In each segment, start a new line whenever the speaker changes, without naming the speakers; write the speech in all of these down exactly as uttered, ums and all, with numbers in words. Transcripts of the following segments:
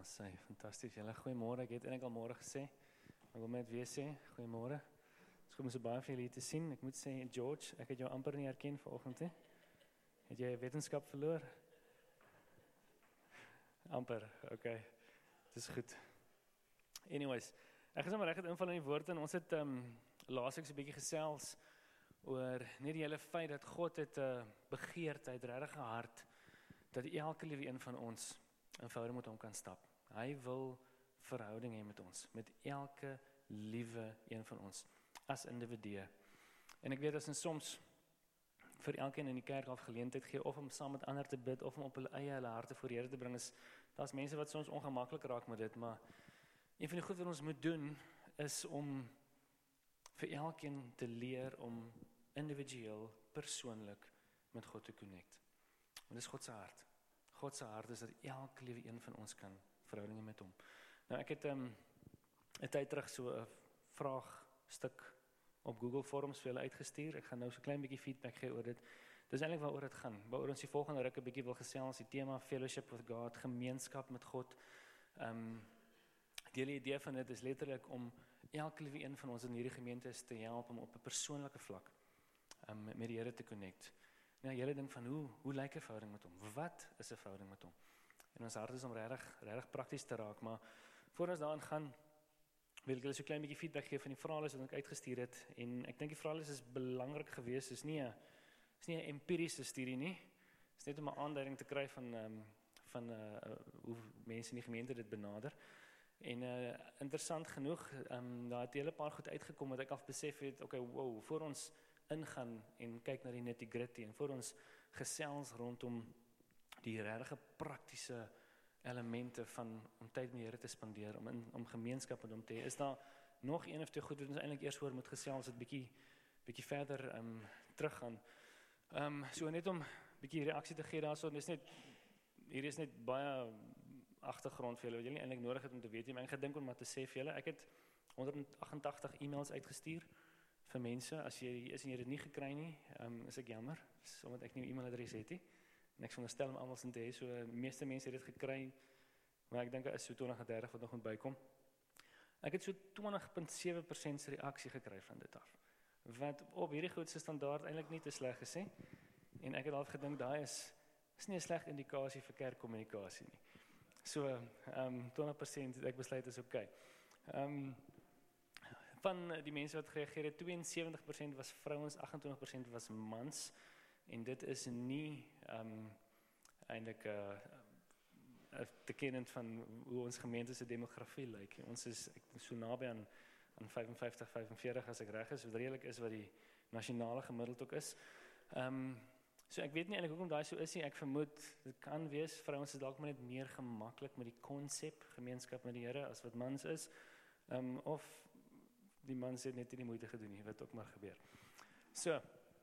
Sy, fantasties. Julle goeiemôre. Ek het eintlik al môre gesê. Ek wil net weer sê, goeiemôre. Dit is goed om so baie van julle hier te sien. Ek moet sê, George, ek het jou amper nie herken vanoggend nie. Het jy wetenskap verloor? Amper, okay. Dit is goed. Anyways, ek gaan maar reg het inval in die woord en ons het um, laasweek so 'n bietjie gesels oor net die hele feit dat God het 'n uh, begeerte, 'n regte hart dat elke liewe een van ons in verhouding met hom kan stap. Hy wil verhouding hê met ons, met elke liewe een van ons, as individue. En ek weet as ons soms vir elkeen in die kerk af geleentheid gee, of om saam met ander te bid, of om op hulle eie hulle harte voor die Here te bring, is, daar's mense wat soms ongemaklik raak met dit, maar een van die goed wat ons moet doen, is om vir elkeen te leer om individueel, persoonlik met God te connect. Want dit is God se hart. God se hart is dat elke liewe een van ons kan verhoudinge met hom. Nou ek het 'n um, 'n tyd terug so 'n vraagstuk op Google Forms vir julle uitgestuur. Ek gaan nou so 'n klein bietjie feedback gee oor dit. Dis eintlik waaroor dit gaan. Waaroor ons die volgende ruk 'n bietjie wil gesels, die tema fellowship with God, gemeenskap met God. Ehm um, die hele idee van dit is letterlik om elke liewe een van ons in hierdie gemeente is te help om op 'n persoonlike vlak um, met die Here te connect. Nou, julle dink van hoe hoe lyk 'n verhouding met hom? Wat is 'n verhouding met hom? En ons hart is om regtig regtig prakties te raak, maar voor ons daarin gaan, wil ek julle so 'n klein bietjie feedback gee van die vraelys wat ek uitgestuur het. En ek dink die vraelys is belangrik geweest. Dis nie 'n is nie 'n empiriese studie nie. Dis net om 'n aanduiding te kry van um, van uh, hoe mense in die gemeente dit benader. En uh, interessant genoeg, um, daar het 'n hele paar goed uitgekom wat ek af besef het, okay, wow, voor ons ingaan en kyk na die nitty-gritty en voor ons gesels rondom die regte praktiese elemente van om tyd met die Here te spandeer, om in, om gemeenskap met hom te hê, is daar nog een of twee goed wat ons eintlik eers oor moet gesels, het bietjie bietjie verder um, teruggaan. Um, so net om bietjie reaksie te gee daarso, dis net hier is net baie agtergrond vir julle wat julle nie eintlik nodig het om te weet nie, maar ek gedink om maar te sê vir julle, ek het honderdagentagtig e-mails uitgestuur vir mense. As jy hier is en jy dit nie gekry nie, um, is ek jammer, omdat ek nie 'n e-mailadres het nie. En ek veronderstel om almal sin te hê, so die meeste mense het dit gekry, maar ek dink daar is so twintig of dertig wat nog moet bykom. Ek het so twintig komma sewe persent se reaksie gekry van dit af. Wat op hierdie goedse standaard eintlik nie te sleg is nie. En ek het al gedink daai is is nie 'n sleg indikasie vir kerkkommunikasie nie. So um, twintig persent het ek besluit is oké. Okay. Um, van die mense wat gereageer het, twee en sewentig persent was vrouens, agt en twintig persent was mans, en dit is nie um, eintlik uh, tekennend van hoe ons gemeente se demografie lyk. Ons is ek, so naby aan, aan vyfenvyftig, vyfenveertig as ek reg is, wat redelik is wat die nasionale gemiddeld ook is. Um, so ek weet nie eintlik hoekom daai so is nie. Ek vermoed dit kan wees vrouens is dalk maar net meer gemaklik met die konsep gemeenskap met die Here as wat mans is. Um, of die mans het net nie die moeite gedoen nie, wat ook maar gebeur. So,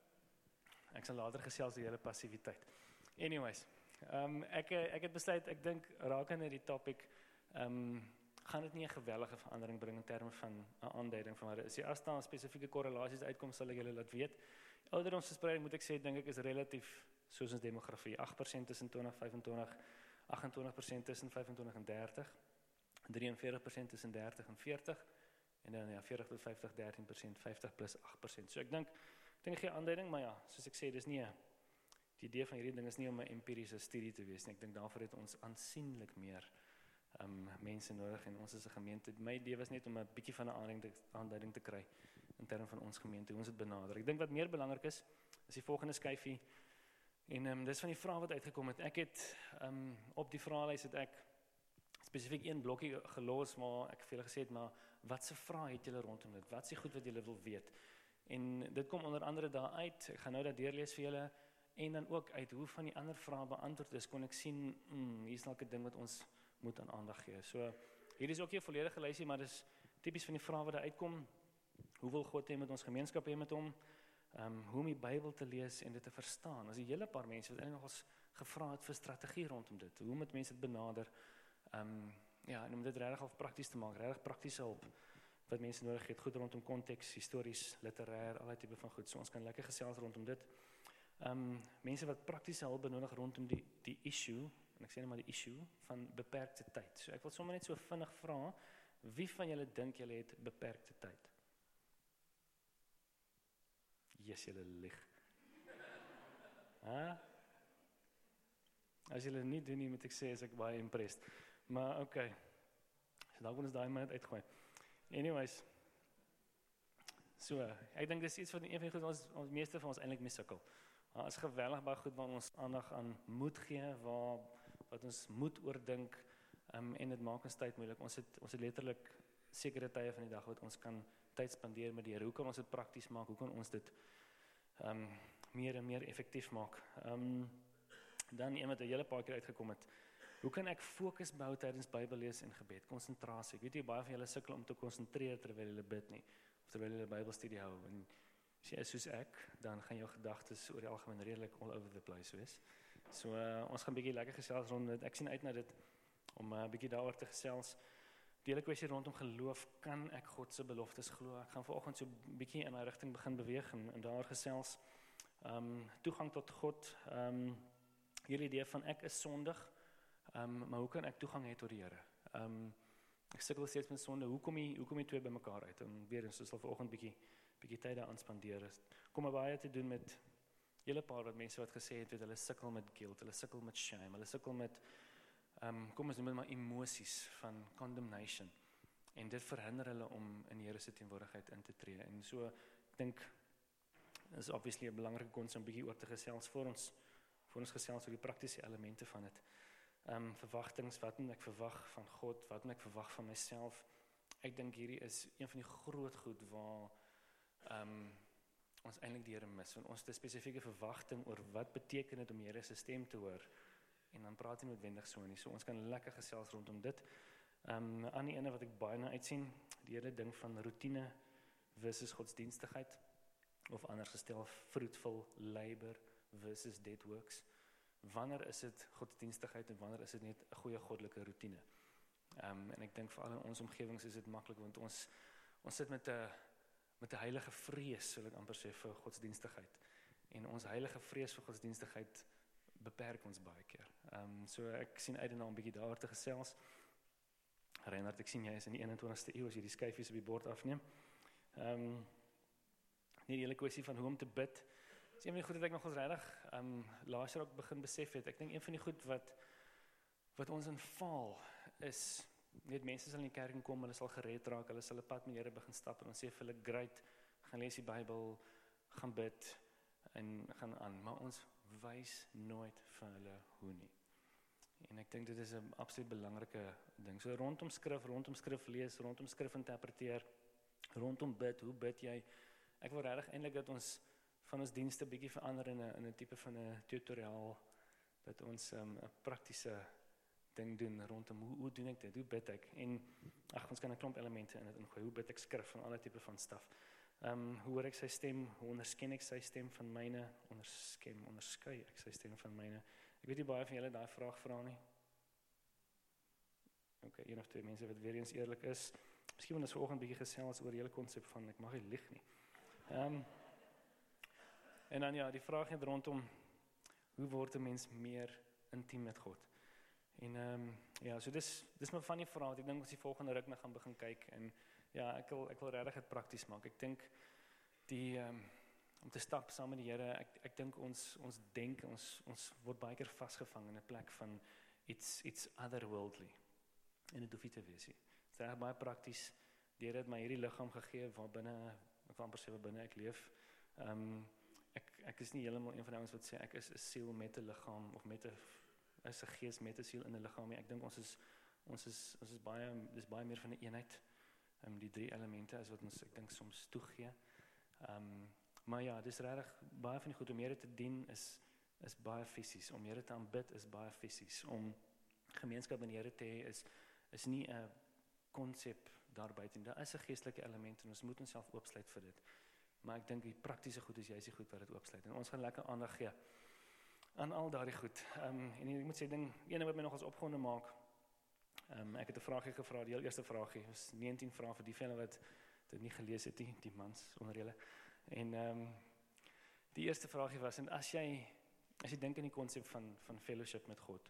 ek sal later gesels oor julle passiwiteit. Anyways, um, ek, ek het besluit, ek dink, rakende die topic, um, gaan dit nie 'n gewellige verandering bring in terme van 'n aanduiding van wat dit is. As daar spesifieke korrelasies uitkom, sal ek julle laat weet. Ouderdomsverspreiding, moet ek sê, dink ek is relatief soos ons demografie. agt persent tussen twintig, vyfentwintig, agt en twintig persent tussen vyfentwintig en dertig, drie en veertig persent tussen dertig en veertig, en dan ja, veertig tot vyftig, dertien persent, vyftig plus agt persent. So ek dink, ek dink geen aanduiding, maar ja, soos ek sê, dis nie 'n die idee van hierdie ding is nie om 'n empiriese studie te wees nie. Ek dink daarvoor het ons aansienlik meer um, mense nodig en ons is 'n gemeente. My idee was net om 'n bietjie van 'n aanduiding, aanduiding te kry in terme van ons gemeente, hoe ons dit benader. Ek dink wat meer belangrik is, is die volgende skyfie. En um, dis van die vrae wat uitgekom het. Ek het um, op die vraelys het ek spesifiek een blokkie gelos, maar ek het vir julle gesê het, maar wat se vrae het julle rondom dit? Wat se goed wat julle wil weet? En dit kom onder andere daar uit. Ek gaan nou dat deurlees vir julle en dan ook uit hoe van die ander vrae beantwoord is, kon ek sien, mm, hier is dalk 'n ding wat ons moet aan aandag gee. So hier is ook nie 'n volledige lysie, maar dis tipies van die vrae wat daar uitkom. Hoe wil God hê met ons gemeenskap hê met hom? Um, hoe om die Bybel te lees en dit te verstaan. As 'n hele paar mense wat eintlik nog ons gevra het vir strategie rondom dit. Hoe moet mense dit benader? Um, ja, en om dit regtig al prakties te maak, regtig praktiese hulp wat mense nodig het, goed rondom konteks, histories, literêr, allerlei tipe van goed. So ons kan lekker gesels rondom dit. Um, mense wat praktiese hulp benodig rondom die die issue en ek sê net maar die issue, van beperkte tyd. So ek wil sommer net so vinnig vra, wie van julle dink julle het beperkte tyd? Yes, julle lieg. Huh? As julle nie doen nie, moet ek sê, is ek baie impressed. Maar oké, okay. So daar kon ons daai minuut uitgooi. Anyways, so, ek dink dis iets wat een van die goed ons, ons meeste van ons eintlik mee sukkel. Daar is geweldig baie goed waar ons aandag aan moed gee, waar wat ons moet oordink, um, en dit maak ons tyd moeilik. Ons het ons het letterlik sekere tye van die dag wat ons kan tyd spandeer met die Here. Hoe kan ons dit prakties maak? Hoe kan ons dit um, meer en meer effektief maak? Um, dan een wat 'n hele paar keer uitgekom het. Hoe kan ek fokus bou tydens Bybellees en gebed? Konsentrasie. Ek weet nie baie van julle sukkel om te konsentreer terwyl julle bid nie, of terwyl julle Bybelstudie hou. En as jy is soos ek, dan gaan jou gedagtes oor die algemeen redelik all over the place wees. So uh, ons gaan 'n bietjie lekker gesels rond dit. Ek sien uit na dit om 'n uh, bietjie daaroor te gesels. Die hele kwessie rondom geloof, kan ek God se beloftes glo? Ek gaan vanoggend so 'n bietjie in daai rigting begin beweeg en, en daar gesels. Um, toegang tot God, um, hierdie idee van ek is sondig, um, maar hoe kan ek toegang hê tot die Here? Um, ek sukkel steeds met sonde, hoe kom die, hoe kom die twee bymekaar uit? En weer eens, so sal vanoggend bietjie bietjie tyd daaraan spandeer. Kom maar baie te doen met hele paar wat mense wat gesê het, weet, hulle sukkel met guilt, hulle sukkel met shame, hulle sukkel met um, kom ons noem dit maar emosies van condemnation. En dit verhinder hulle om in die Here se teenwoordigheid in te tree. En so, ek dink, is obviously 'n belangrike konsep om bietjie oor te gesels vir ons, vir ons gesels oor die praktiese elemente van dit. Um, verwagtings, wat moet ek verwag van God, wat moet ek verwag van myself? Ek dink hierdie is een van die groot goed waar um, ons eintlik die Here mis, want ons het 'n spesifieke verwagting oor wat beteken dit om die Here se stem te hoor, en dan praat hy noodwendig so nie, so ons kan lekker gesels rondom dit. Um, aan die ene wat ek baie na uitsien, die hele ding van routine versus godsdienstigheid, of anders gestel, fruitful labor versus dead works. Wanneer is dit godsdienstigheid en wanneer is dit net 'n goeie goddelike routine? Um, en ek dink veral in ons omgewings is dit maklik, want ons ons sit met 'n met 'n heilige vrees, sal ek amper sê, vir godsdienstigheid. En ons heilige vrees vir godsdienstigheid beperk ons baie keer. Um, so ek sien uit daarna om 'n bietjie daaroor te gesels. Reinhard, ek sien jy is in die eenentwintigste eeu as jy die skyfies op die bord afneem. Um, nie die hele kwessie van hoe om te bid. Dis een van die goed wat ek nog ons regtig um, laas jaar ook begin besef het. Ek dink een van die goed wat wat ons in val is, net mense sal in die kerk kom, hulle sal gered raak, hulle sal 'n pad met die Here begin stap en ons sê vir hulle, great, gaan lees die Bybel, gaan bid en gaan aan, maar ons wys nooit vir hulle hoe nie. En ek dink dit is 'n absoluut belangrike ding. So rondom skrif, rondom skrif lees, rondom skrif interpreteer, rondom bid, hoe bid jy? Ek wil regtig eintlik dat ons van ons dienste bietjie verander in 'n in 'n tipe van 'n tutoriaal, dat ons 'n um, praktiese ding doen rondom hoe hoe doen ek dit? Hoe bid ek? En ag, ons kan 'n klomp elemente in dit ingooi. Hoe bid ek skrif en alle tipe van staf. Ehm um, hoe hoor ek sy stem? Hoe ondersken ek sy stem van myne? Onderskem, onderskei ek sy stem van myne? Ek weet nie baie van julle daai vraag vra nie. OK, een of twee mense wat weer eens eerlik is. Miskien moet ons vanoggend 'n bietjie gesels oor die hele konsep van ek mag nie lieg nie. Ehm um, En dan ja, die vraag net rondom hoe word 'n mens meer intiem met God? En ehm um, ja, so dis dis maar van die vrae wat ek dink ons die volgende ruk na gaan begin kyk en ja, ek wil ek wil regtig dit prakties maak. Ek dink die ehm um, om te stap saam met die Here, ek ek dink ons ons denk ons ons word baie keer vasgevang in 'n plek van iets iets otherworldly. En dit hoef nie te wees nie. Dit is reg baie prakties. Die Here het my hierdie liggaam gegee waar binne ek wil amper sê waar binne ek leef. Ehm um, ek ek is nie heeltemal een van die ouens wat sê ek is 'n siel met 'n liggaam of met 'n is 'n gees met 'n siel in 'n liggaam. Ek dink ons is ons is ons is baie dis baie meer van 'n eenheid. Ehm um, die drie elemente is wat ons ek dink soms toegee. Ehm um, maar ja, dis regtig baie van die goed om Here te dien is is baie fisies. Om Here te aanbid is baie fisies. Om gemeenskap met die Here te hê is is nie 'n konsep daar buite. Daar is 'n geestelike element en ons moet onsself oopsluit vir dit. Maar ek dink die praktiese goed is juist die goed wat dit oopsluit. En ons gaan lekker aandag gee aan al daardie goed. Ehm um, en ek moet sê ding een wat my nog as opgewonde maak. Ehm um, ek het 'n vraagie gevra, die heel eerste vraagie was negentien vrae vir die felle wat dit nie gelees het nie, die mans onder julle. En ehm um, die eerste vraagie was en as jy as jy dink aan die konsep van van fellowship met God,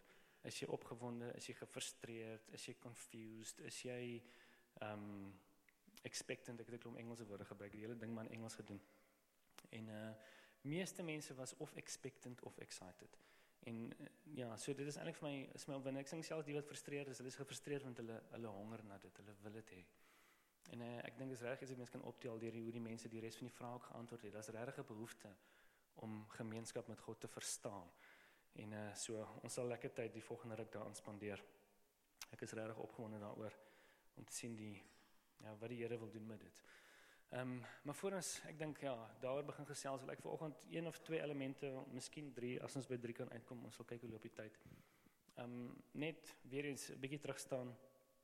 Is jy opgewonde, is jy gefrustreerd, is jy confused, is jy um, expectant, ek het 'n klomp Engelse woorde gebruik, die hele ding maar in Engels gedoen. En uh, meeste mense was of expectant of excited. En uh, ja, so dit is eintlik vir my, is my opwinding, ek sê selfs die wat frustreerd is, hulle is gefrustreerd want hulle, hulle honger na dit, hulle wil dit hê. En uh, ek dink dit is reg as ek mens kan optel deur hoe die mense die res van die vrae ook geantwoord het, daar's regtig 'n behoefte om gemeenskap met God te verstaan. En uh, so, ons sal lekker tyd die volgende ruk daaraan spandeer. Ek is regtig opgewonde daaroor om te sien die, ja, wat die Here wil doen met dit. Um, maar voor ons, ek dink, ja, daaroor begin gesels, wil ek vanoggend een of twee elemente, miskien drie, as ons by drie kan uitkom, ons sal kyk hoe loop die tyd. Um, net weer eens 'n bietjie terug staan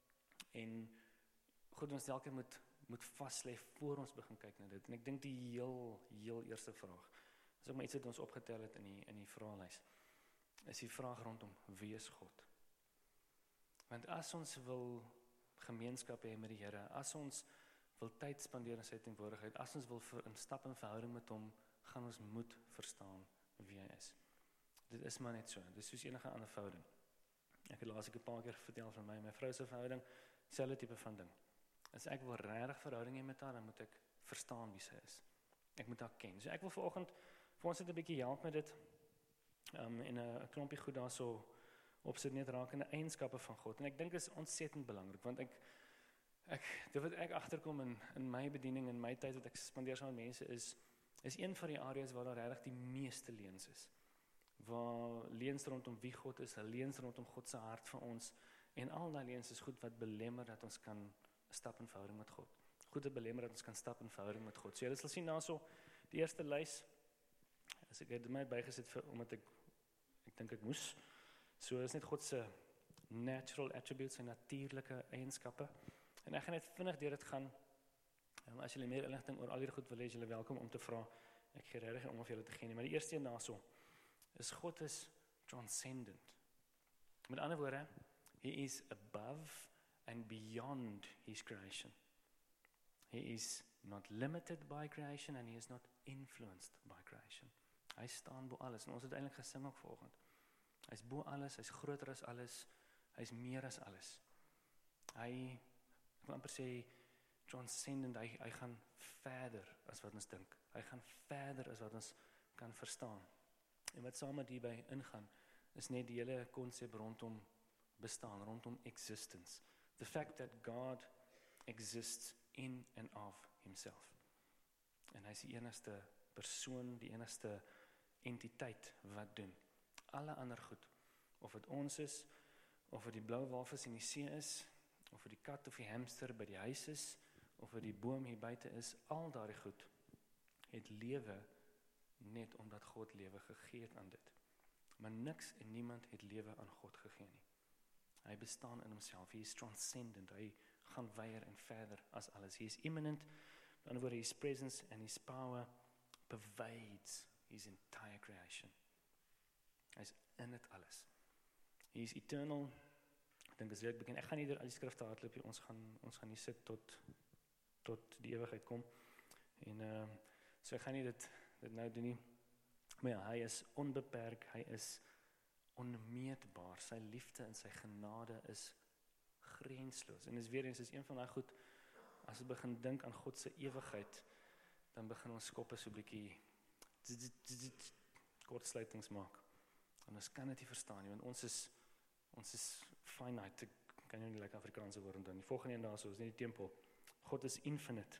en goed ons elke moet moet vas lê voor ons begin kyk na dit. En ek dink die heel heel eerste vraag, is ook maar iets wat ons opgetel het in die in die vraelys, is die vraag rondom wie is God? Want as ons wil gemeenskap hê met die Here, as ons wil tyd spandeer in sy teenwoordigheid, as ons wil vir 'n stap in verhouding met hom, gaan ons moet verstaan wie hy is. Dit is maar net so, dit is soos enige ander verhouding. Ek het laas ek 'n paar keer vertel van my en my vrou se verhouding, selfde tipe van ding. As ek wil regtig verhouding hê met haar, dan moet ek verstaan wie sy is. Ek moet haar ken. So ek wil vanoggend vir ons net 'n bietjie help met dit. Um, en 'n klompie goed daarso opsit net rakende eienskappe van God. En ek dink dit is ontsettend belangrik, want ek ek dit wat ek agterkom in in my bediening en my tyd wat ek spandeer saam met mense is is een van die areas waar daar regtig die meeste leuns is. Waar leuns rondom wie God is, leuns rondom God se hart vir ons en al daai leuns is goed wat belemmer dat ons kan stap in verhouding met God. Goed wat belemmer dat ons kan stap in verhouding met God. So julle sal sien daarso die eerste lys. As ek het my bygesit vir omdat ek ek dink ek moes. So is net God se natural attributes en natuurlike eienskappe. En ek gaan net vinnig deur dit gaan. En as julle meer inligting oor al hierdie goed wil hê, is julle welkom om te vra. Ek gee regtig om of julle te gee nie, maar die eerste een daarso is God is transcendent. Met ander woorde, he is above and beyond his creation. He is not limited by creation and he is not influenced by creation. Hy staan bo alles en ons het eintlik gesing ook vanoggend. Hy's bo alles, hy's groter as alles, hy's meer as alles. Hy, ek wil amper sê, transcendent, hy, hy gaan verder as wat ons dink. Hy gaan verder as wat ons kan verstaan. En wat saam met hierby ingaan, is net die hele konsep rondom bestaan, rondom existence. The fact that God exists in and of himself. En hy is die enigste persoon, die enigste entiteit wat doen. Alle ander goed, of het ons is, of het die blou walvis in die see is, of het die kat of die hamster by die huis is, of het die boom hier buite is, al daardie goed het lewe net omdat God lewe gegee het aan dit. Maar niks en niemand het lewe aan God gegee nie. Hy bestaan in homself, he is transcendent, hy gaan weier en verder as alles. He is immanent, met ander woorde, his presence and his power pervades his entire creation. Hy is in dit alles. He is eternal. Ek dink as ek begin, ek gaan nie deur al die skrifte hardloop nie, ons gaan ons gaan nie sit tot tot die ewigheid kom. En uh, so ek gaan nie dit dit nou doen nie. Maar ja, hy is onbeperk, hy is onmeetbaar. Sy liefde en sy genade is grensloos. En dis weer eens is een van daai goed, as ons begin dink aan God se ewigheid, dan begin ons koppe so 'n bietjie kortsluitings maak. En ons kan dit nie verstaan nie, want ons is ons is finite. Ek kan nie like Afrikaanse woord dan. Die volgende een daarso is nie die tempel. God is infinite.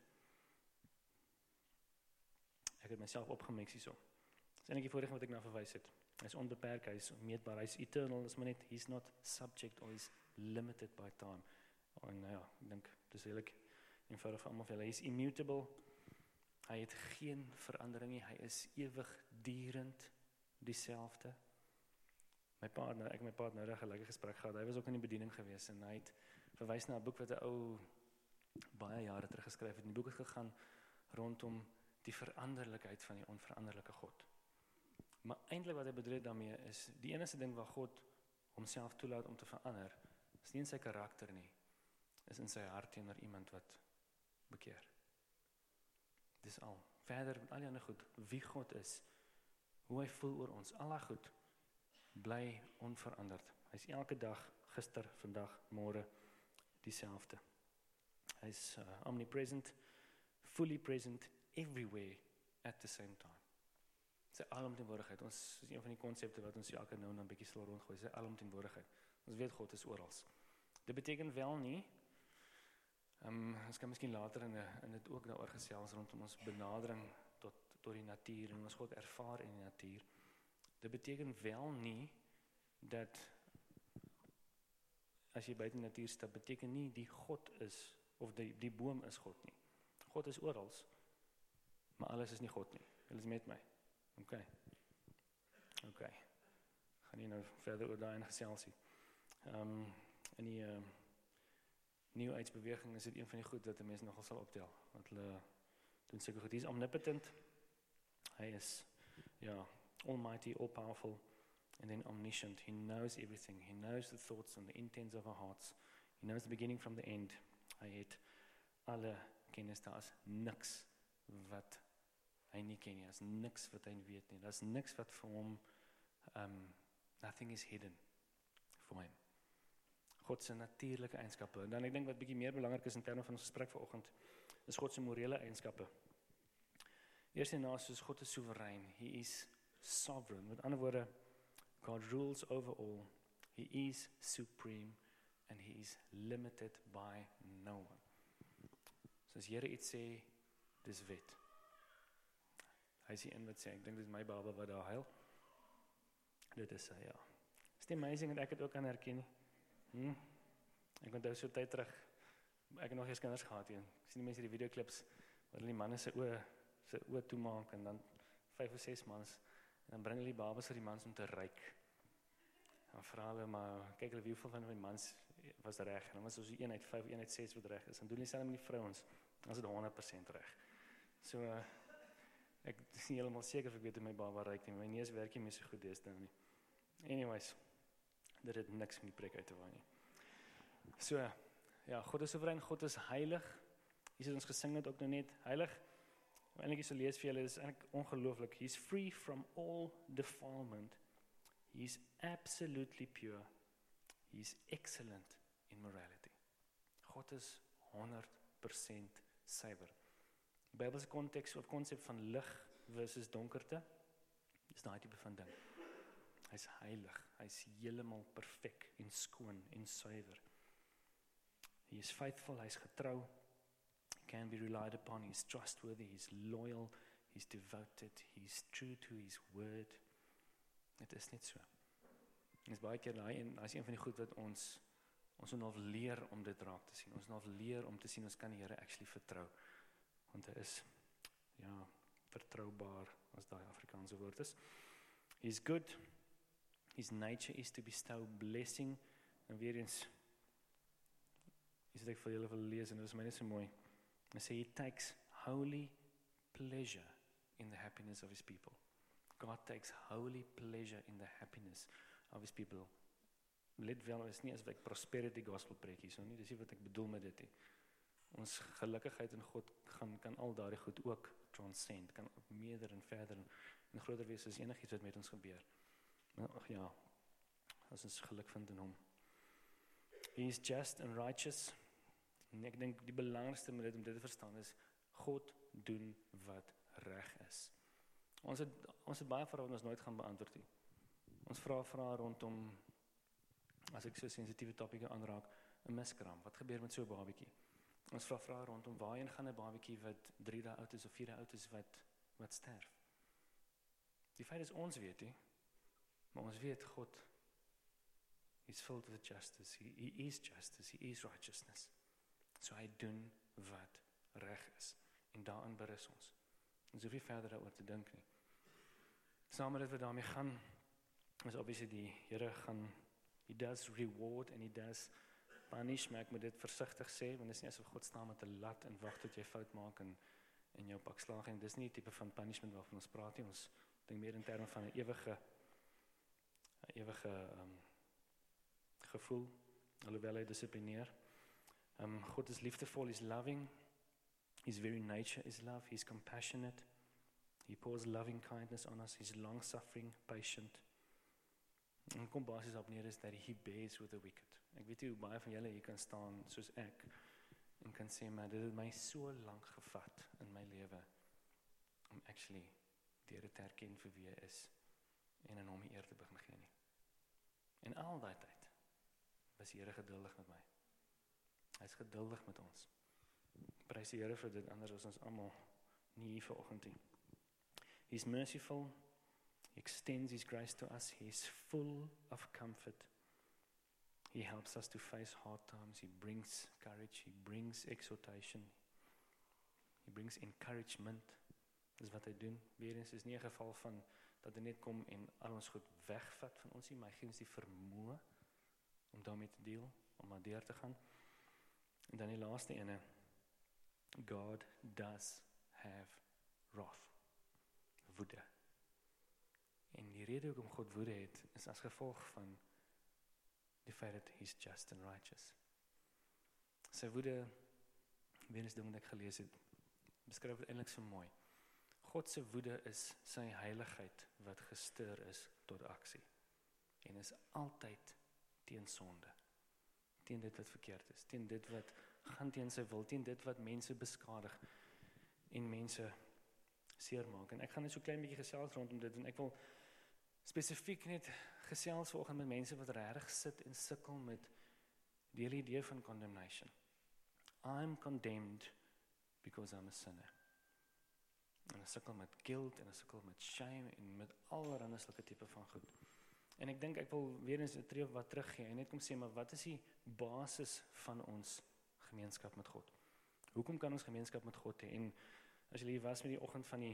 Ek het myself opgemix hierso. Dis eintlik die vorige wat ek na verwys het. Hy is onbeperk, hy is onmeetbaar, hy is eternal, is maar net, he's not subject or he's limited by time. En nou ja, ek dink, dis heerlik eenvoudig vir almal vir julle. Hy is immutable, hy het geen verandering nie, hy is ewigdurend dieselfde. My partner, ek en my partner het 'n lekker gesprek gehad, hy was ook in die bediening gewees en hy het verwys na 'n boek wat 'n ou baie jare terug geskryf het. Die boek het gegaan rondom die veranderlikheid van die onveranderlike God. Maar eintlik wat hy bedoel daarmee is, die enigste ding waar God homself toelaat om te verander, is nie in sy karakter nie, is in sy hart teenoor iemand wat bekeer. Dis al. Verder met al die ander goed, wie God is, hoe hy voel oor ons, al daai goed, bly onveranderd. Hy's elke dag, gister, vandag, môre dieselfde. Hy's uh, omnipresent, fully present, everywhere at the same time. Sy alomteenwoordigheid, ons is een van die konsepte wat ons elke nou en dan 'n bietjie stil rondgooi, sy alomteenwoordigheid. Ons weet God is oral. Dit beteken wel nie, um, ons kan miskien later in, in dit ook daaroor gesels rondom ons benadering tot, tot die natuur en ons God ervaar in die natuur. Dit beteken wel nie, dat as jy buite die natuur stap, beteken nie die God is, of die, die boom is God nie. God is oral, maar alles is nie God nie. Julle is met my. Ok. Ok. Gaan nie nou verder oor daai geselsie. Um, in die uh, New Age beweging is dit een van die goed wat die mense nogal sal optel. Want hulle doen seker goed. Hy is omnipotent. Hy is, ja, almighty, all powerful, and then omniscient. He knows everything. He knows the thoughts and the intents of our hearts. He knows the beginning from the end. Hy het alle kennis, daar is niks wat hy nie ken nie, daar is niks wat hy nie weet nie, daar is niks wat vir hom, um, nothing is hidden vir hom. God se natuurlike eienskappe, en dan ek dink wat bietjie meer belangrik is in terme van ons gesprek vanoggend, is God se morele eienskappe. Eerst en naast is God is soewerein, he is sovereign, met ander woorde, God rules over all, he is supreme, and he is limited by no one. So as Here iets sê, dis wet. Hy is die een wat sê, ek dink dit is my baba wat daar huil. Dit is sy, ja. Is die amazing dat ek het ook kan herken nie? Hm? Ek onthou so tyd terug, ek het nog eers kinders gehad hier. Ek sien die mense die videoclips, waar hulle die manne sy oë, sy oë toemaak, en dan vyf of ses mans, en dan bring hulle die babas vir die mans om te ruik. Dan vra hulle, maar kyk hulle wie hoeveel van die mans was reg, en dan was ons die een uit vyf, een uit ses wat reg is, en doen die selfde met die vrouens, dan is dit honderd persent reg. So, uh, ek is nie helemaal seker of ek weet hoe my baba ruik nie, my neus werk nie meer so goed deesdae nie. Anyways, dit het niks met die preek uit te waai nie. So, ja, God is soewerein, God is heilig, hier het ons gesing het ook nou net, heilig, eintlik is so lees vir julle, dit is eintlik ongelooflik, he's free from all defilement, he's absolutely pure, he's excellent in morality. God is honderd persent suiwer. Die Bybelse konteks of konsep van lig versus donkerte, is daai tipe van ding. Hy's heilig, hy's heeltemal perfek en skoon en suiwer. He is faithful, hy's getrou, he can be relied upon, he's trustworthy, he's loyal, he's devoted, he's true to his word. Dit is net so. En is baie keer daai en as een van die goed wat ons ons moet nou leer om dit raak te sien. Ons moet nou leer om te sien ons kan die Here actually vertrou. Want hy is ja, vertroubaar as daai Afrikaanse woord is. He's good. His nature is to bestow blessing. En weer eens is dit ek vir julle wil lees en dit is my net so mooi. Hy sê he takes holy pleasure in the happiness of his people. God takes holy pleasure in the happiness of his people. Let wel, is nie as ek prosperity gospel preek hier, so nie, dis nie wat ek bedoel met dit nie. Ons gelukkigheid in God gaan, kan al daardie goed ook transcend, kan ook meerder en verder en, en groter wees as enigiets wat met ons gebeur. Maar ach ja, as ons geluk vind in hom. He is just and righteous. En ek dink die belangrikste met dit om dit te verstaan is, God doen wat reg is. Ons het, ons het baie vrae wat ons nooit gaan beantwoord nie. Ons vra vrae rondom, as ek so sensitieve topieke aanraak, 'n miskraam. Wat gebeur met so 'n babatjie? Ons vra vrae rondom waarheen gaan 'n babatjie wat drie dae oud is of vier dae oud is wat wat sterf. Die feit is ons weet nie, maar ons weet God is filled with justice. He, he is justice, he is righteousness. So hy doen wat reg is en daarin berus ons. Ons hoef nie verder daaroor te dink nie. Saam met dit wat daarmee gaan, is obviously die Here gaan, he does reward and he does punish, maar ek moet dit versigtig sê, want dit is nie asof God staan met 'n lat en wag tot jy fout maak en, en jou pak slaag, en dis nie die tipe van punishment waarvan ons praat nie, ons dink meer in terme van 'n ewige, 'n ewige um, gevoel, alhoewel hy dissiplineer. Um, God is liefdevol, he's loving, his very nature is love, he's compassionate, he pours loving kindness on us, he's long-suffering, patient. En kom basies op neer is dat he bears with the wicked. Ek weet nie hoe baie van julle hier kan staan soos ek en kan sê, maar dit het my so lank gevat in my lewe om actually die Here te herken vir wie hy is en aan hom die eer te begin gee nie. En al daai tyd was die Here geduldig met my. Hy is geduldig met ons. Prys die Here vir dit, anders is ons almal nie hier vanoggend nie. He's merciful. He extends his grace to us. He is full of comfort. He helps us to face hard times. He brings courage. He brings exhortation. He brings encouragement. Dis wat hy doen. Weer eens is nie 'n geval van dat hy net kom en al ons goed wegvat van ons nie, maar hy gee ons die vermoë om daarmee te deel, om maar deur te gaan. En dan die laaste ene, God does have wrath, woede. En die rede hoekom God woede het, is as gevolg van die feit dat he's just and righteous. Sy woede, weer eens ding wat ek gelees het, beskryf het eintlik so mooi. God se woede is sy heiligheid wat gestuur is tot aksie. En is altyd teen sonde. Teen dit wat verkeerd is. Teen dit wat gaan teen sy wil. Teen dit wat mense beskadig en mense seermaak. En ek gaan net so klein bietjie gesels rondom dit en ek wil spesifiek net gesels vanoggend met mense wat regtig sit en sukkel met die hele idee van condemnation. I'm condemned because I'm a sinner. En ek sukkel met guilt en ek sukkel met shame en met allerlei sulke tipe van goed. En ek dink ek wil weer eens 'n tree wat teruggee en net kom sê, maar wat is die basis van ons gemeenskap met God? Hoekom kan ons gemeenskap met God hê? En as julle hier was met die oggend van die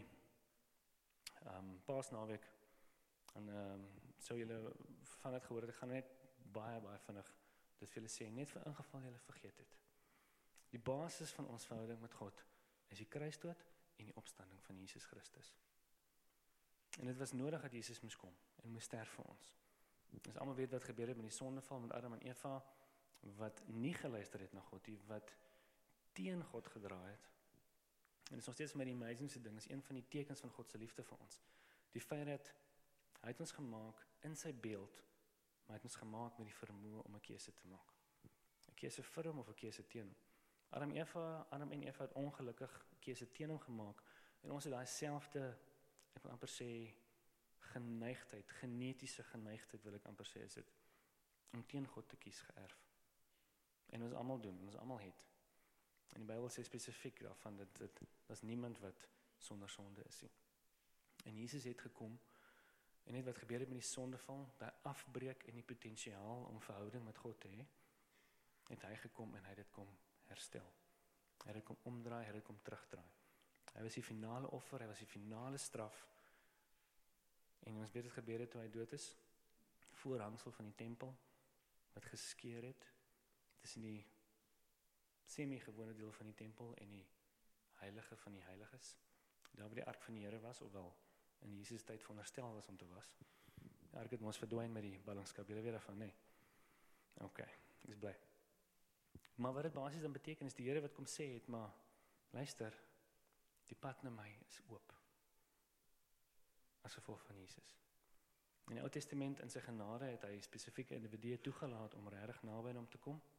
um, Paasnaweek, en um, sou julle van dit gehoor het, ek gaan net baie, baie vinnig dit vir julle sê, net vir ingeval julle vergeet het. Die basis van ons verhouding met God is die kruisdood en die opstanding van Jesus Christus. En dit was nodig dat Jesus moes kom en moes sterf vir ons. Ons almal weet wat gebeur het met die sondeval met Adam en Eva, wat nie geluister het na God, die wat teen God gedraai het. En dit is nog steeds met die amazingste ding, is een van die tekens van God se liefde vir ons. Die feit dat hy het ons gemaak in sy beeld, maar hy het ons gemaak met die vermoë om 'n keuse te maak. 'n Keuse vir hom of 'n keuse teen hom. Adam, Eva, Adam en Eva het ongelukkig 'n keuse teen hom gemaak en ons het daai selfde, ek wil amper sê, geneigtheid, genetiese geneigtheid wil ek amper sê, is dit om teen God te kies geërf. En ons almal doen, ons almal het. En die Bybel sê spesifiek daarvan dat dit dat niemand wat sonder sonde is nie. En Jesus het gekom en net wat gebeur het met die sondeval, daai afbreek en die potensiaal om verhouding met God te hê, het hy gekom en hy het dit kom herstel. Hy het dit kom omdraai, hy het dit kom terugdraai. Hy was die finale offer, hy was die finale straf. En ons weet het gebeur het toe hy dood is, voorhangsel van die tempel, wat geskeur het, tussen die semi-gewone deel van die tempel en die heilige van die heiliges. Daar waar die ark van die Here was, ofwel in Jesus tyd veronderstel was om te was. Die ark het mos verdwyn met die ballingskap, julle weet daarvan, nee. Ok, ek is bly. Maar wat dit basies dan beteken is, die Here wat kom sê het, maar luister, die pad na my is oop. As gevolg van Jesus. In die Ou Testament, in sy genade, het hy spesifieke individue toegelaat om regtig naby aan hom te kom.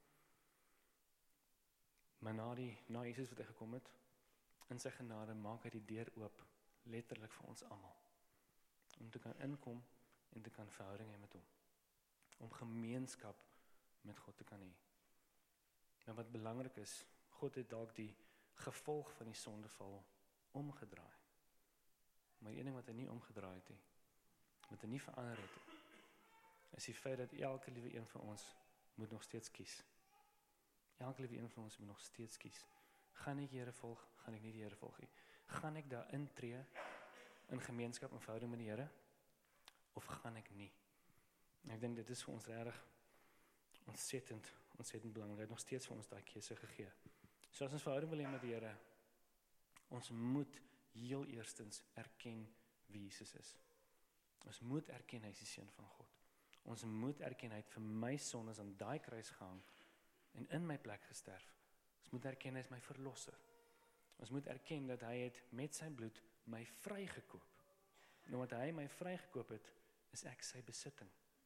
Maar na die, na Jesus wat hy gekom het, in sy genade maak hy die deur oop, letterlik vir ons almal. Om te kan inkom en te kan verhouding hê met hom. Om gemeenskap met God te kan hê. En wat belangrik is, God het dalk die gevolg van die sondeval omgedraai. Maar die een ding wat hy nie omgedraai het nie, wat hy nie verander het nie, is die feit dat elke liewe een van ons moet nog steeds kies. Elke liewe een van ons moet nog steeds kies. Gaan ek die Here volg, gaan ek nie die Here volg nie? Gaan ek daar intree in gemeenskap en verhouding met die Here, of gaan ek nie? En ek dink dit is vir ons regtig ontsettend, ontsettend belangrik. Hy het nog steeds vir ons daai keuse gegee. So as ons verhouding wil hê met die Here, ons moet heel eerstens erken wie Jesus is. Ons moet erken hy is die seun van God. Ons moet erken hy het vir my sondes aan daai kruis gehang en in my plek gesterf. Ons moet erken hy is my verlosser. Ons moet erken dat hy het met sy bloed my vrygekoop. En omdat hy my vrygekoop het, is ek sy besitting.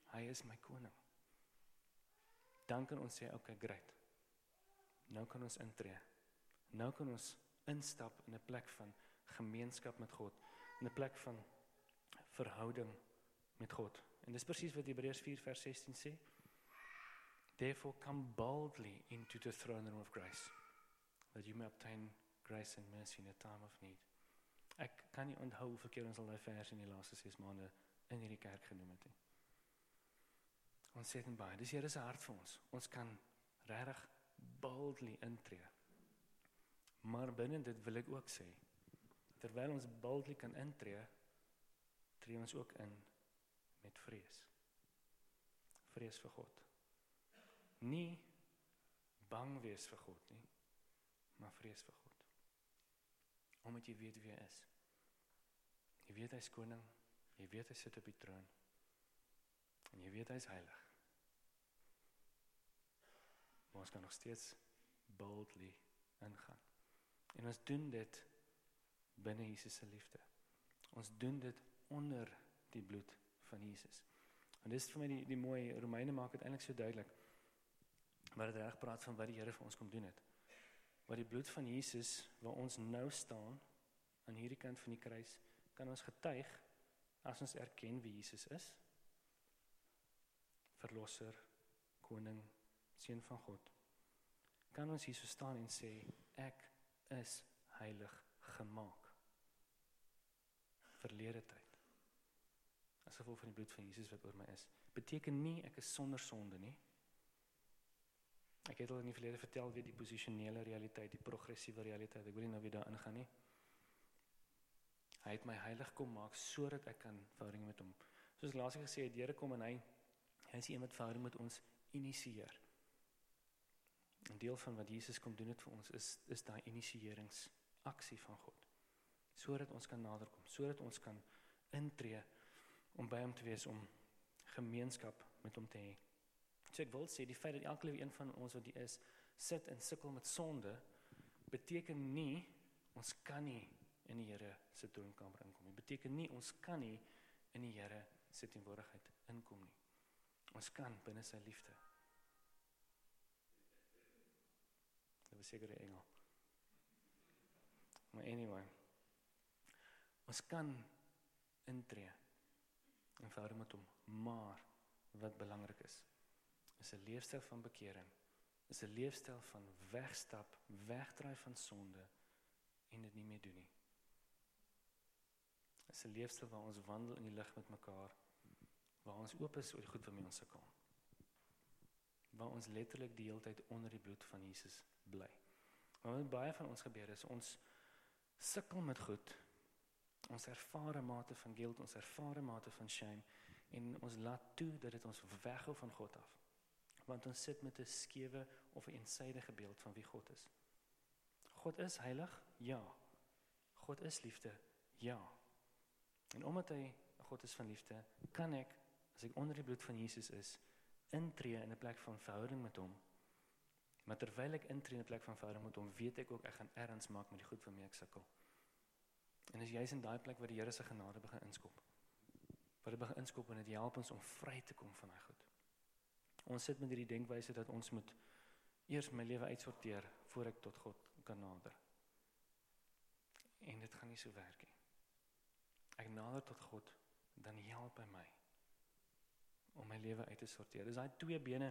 Hy is my koning. Dan kan ons sê, okay, great. Nou kan ons intree. Nou kan ons instap in 'n plek van gemeenskap met God, in 'n plek van verhouding met God. En dis presies wat Hebreërs vier vers sestien sê. Therefore come boldly into the throne room of grace, that you may obtain grace and mercy in a time of need. Ek kan nie onthou hoeveel keer ons al daai vers in die laaste ses maande in hierdie kerk genoem het nie. Ons sê dit baie, dis Here se hart vir ons. Ons kan regtig boldly intree. Maar binne dit wil ek ook sê, terwyl ons boldly kan intree, tree ons ook in met vrees. Vrees vir God. Nie bang wees vir God nie, maar vrees vir God. Omdat jy weet wie hy is. Jy weet hy is koning, jy weet hy sit op die troon, en jy weet hy is heilig. Maar ons kan nog steeds boldly ingaan. En ons doen dit binne Jesus se liefde. Ons doen dit onder die bloed van Jesus. En dis vir my die, die mooie, Romeine maak het eintlik so duidelik, waar het reg praat van wat die Here vir ons kom doen het. Waar die bloed van Jesus, waar ons nou staan, aan hierdie kant van die kruis, kan ons getuig, as ons erken wie Jesus is, Verlosser, Koning, Seun van God, kan ons hier so staan en sê, ek is heilig gemaak. Verlede tyd. As gevolg van die bloed van Jesus wat oor my is. Beteken nie, ek is sonder sonde nie. Ek het al in die verlede vertel, weer die posisionele realiteit, die progressiewe realiteit, ek wil nie nou weer daar ingaan nie. Hy het my heilig kom maak, sodat ek kan verhouding met hom. Soos laas ek gesê het, die Here kom en hy, hy is die een wat verhouding met ons initieer. Een deel van wat Jesus kom doen het vir ons, is, is daai initieringsaksie van God. Sodat ons kan naderkom, sodat ons kan intree, om by hom te wees, om gemeenskap met hom te hê. So ek wil sê, die feit dat elke een van ons wat die is, sit en sukkel met sonde, beteken nie, ons kan nie in die Here se troonkamer inkom nie. Beteken nie, ons kan nie in die Here se teenwoordigheid inkom nie. Ons kan binne sy liefde. Dat was seker die engel. Maar anyway, ons kan intree en verhouding met hom, maar wat belangrik is, is 'n leefstyl van bekering, is 'n leefstyl van wegstap, wegdraai van sonde en dit nie meer doen nie. Is 'n leefstyl waar ons wandel in die lig met mekaar, waar ons oop is oor die goed waarmee ons sukkel. Waar ons letterlik die hele tyd onder die bloed van Jesus bly. Maar wat baie van ons gebeur is, ons sukkel met goed, ons ervare mate van guilt, ons ervare mate van shame, en ons laat toe dat dit ons weghou van God af. Want ons sit met 'n skewe of 'n eensydige beeld van wie God is. God is heilig? Ja. God is liefde? Ja. En omdat hy 'n God is van liefde, kan ek, as ek onder die bloed van Jesus is, intree in 'n plek van verhouding met hom. Maar terwyl ek intree in 'n plek van verhouding met hom, weet ek ook, ek gaan erns maak met die goed waarmee ek sukkel. En as jy is in daai plek waar die Here se genade begin inskop, waar dit begin inskop en dit help ons om vry te kom van daai goed. Ons sit met hierdie denkwyse dat ons moet eers my lewe uitsorteer voor ek tot God kan nader. En dit gaan nie so werk nie. Ek nader tot God, dan help hy my om my lewe uit te sorteer. Dis daai twee bene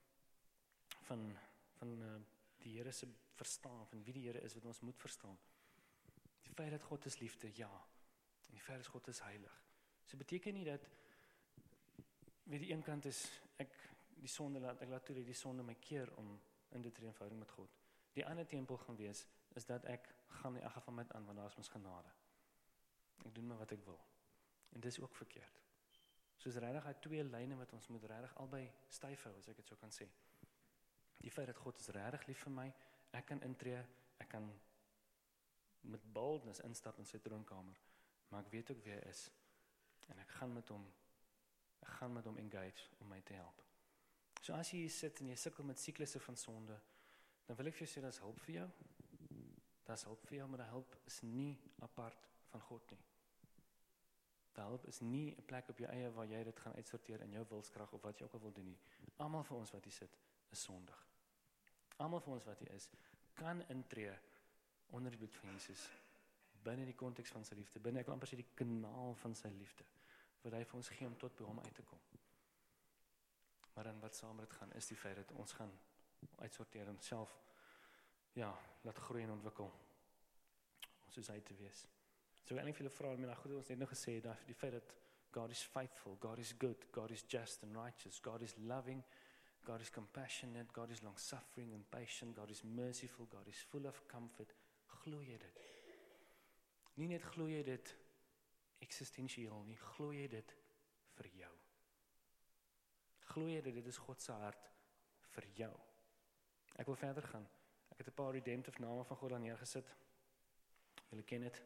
van van uh, die Here se verstaan, van wie die Here is wat ons moet verstaan. Die feit dat God is liefde, ja. En die feit dat God is heilig. So beteken nie dat weet die een kant is ek die sonde laat ek laat toe dat die sonde my keer om in dit te verhouding met God. Die ander tempel gaan wees is dat ek gaan in elk geval met aan want daar is mos genade. Ek doen maar wat ek wil. En dis ook verkeerd. Soos regtig hy twee lyne wat ons moet regtig albei styf hou, as ek dit so kan sê. Die feit dat God is regtig lief vir my, ek kan intree, ek kan met boldness instap in sy troonkamer, maar ek weet ook wie hy is. En ek gaan met hom, ek gaan met hom engage om my te help. So as jy hier sit en jy sukkel met siklusse van sonde, dan wil ek vir jou sê, dat is hulp vir jou. Dat is hulp vir jou, maar die hulp is nie apart van God nie. te help is nie 'n plek op jou eie waar jy dit gaan uitsorteer in jou wilskrag of wat jy ook al wil doen nie. Almal van ons wat hier sit, is sondig. Almal van ons wat hier is, kan intree onder die bloed van Jesus, binne die konteks van sy liefde, binne ek wil amper sê die kanaal van sy liefde, wat hy vir ons gee om tot by hom uit te kom. Maar dan wat saam met dit gaan, is die feit dat ons gaan uitsorteer en self, ja, laat groei en ontwikkel, om soos hy te wees. So ek wil eintlik vir julle vra, maar goed, ons het net nou gesê, dat die feit dat God is faithful, God is good, God is just and righteous, God is loving, God is compassionate, God is long-suffering and patient, God is merciful, God is full of comfort. Glo jy dit? Nie net glo jy dit existentieel nie, glo jy dit vir jou. Glo jy dit, dit is God se hart vir jou. Ek wil verder gaan. Ek het 'n paar redemptive name van God daar neergesit. Julle ken dit.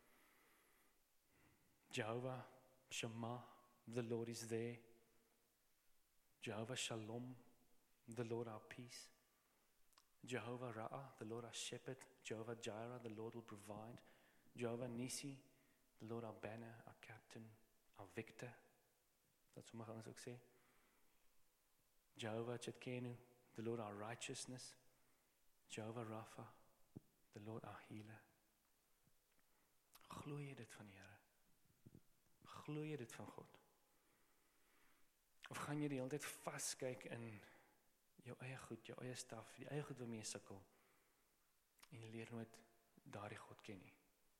Jehovah Shammah, the Lord is there. Jehovah Shalom, the Lord our peace. Jehovah Ra'ah, the Lord our shepherd. Jehovah Jireh, the Lord will provide. Jehovah Nisi, the Lord our banner, our captain, our victor. Dat sommige ons ook sê. Jehovah Tsidkenu, the Lord our righteousness. Jehovah Rapha, the Lord our healer. Glo jy dit van die Here? Glo jy dit van God? Of gaan jy die hele tyd vaskyk in jou eie goed, jou eie staf, die eie goed waarmee jy sukkel, en jy leer nooit daardie God ken nie?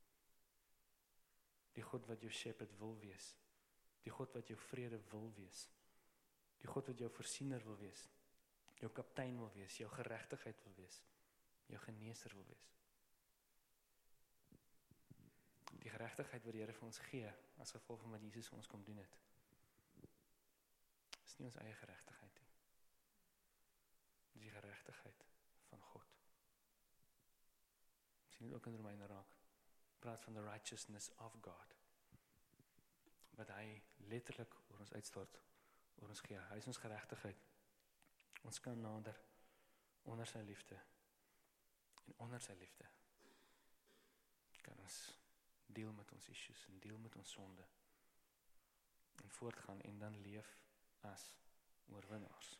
Die God wat jou shepherd wil wees, die God wat jou vrede wil wees, die God wat jou voorsiener wil wees, jou kaptein wil wees, jou geregtigheid wil wees, jou geneeser wil wees. Die geregtigheid wat die Here vir ons gee, as gevolg van wat Jesus vir ons kom doen het, is nie ons eie geregtigheid nie. Dit is die geregtigheid van God. Ons sien dit ook in Romeine raak. Praat van the righteousness of God. Wat hy letterlik oor ons uitstort, oor ons gee. Hy is ons geregtigheid. Ons kan nader onder sy liefde. En onder sy liefde kan ons deel met ons issues en deel met ons sonde. En voortgaan en dan leef as oorwinnaars.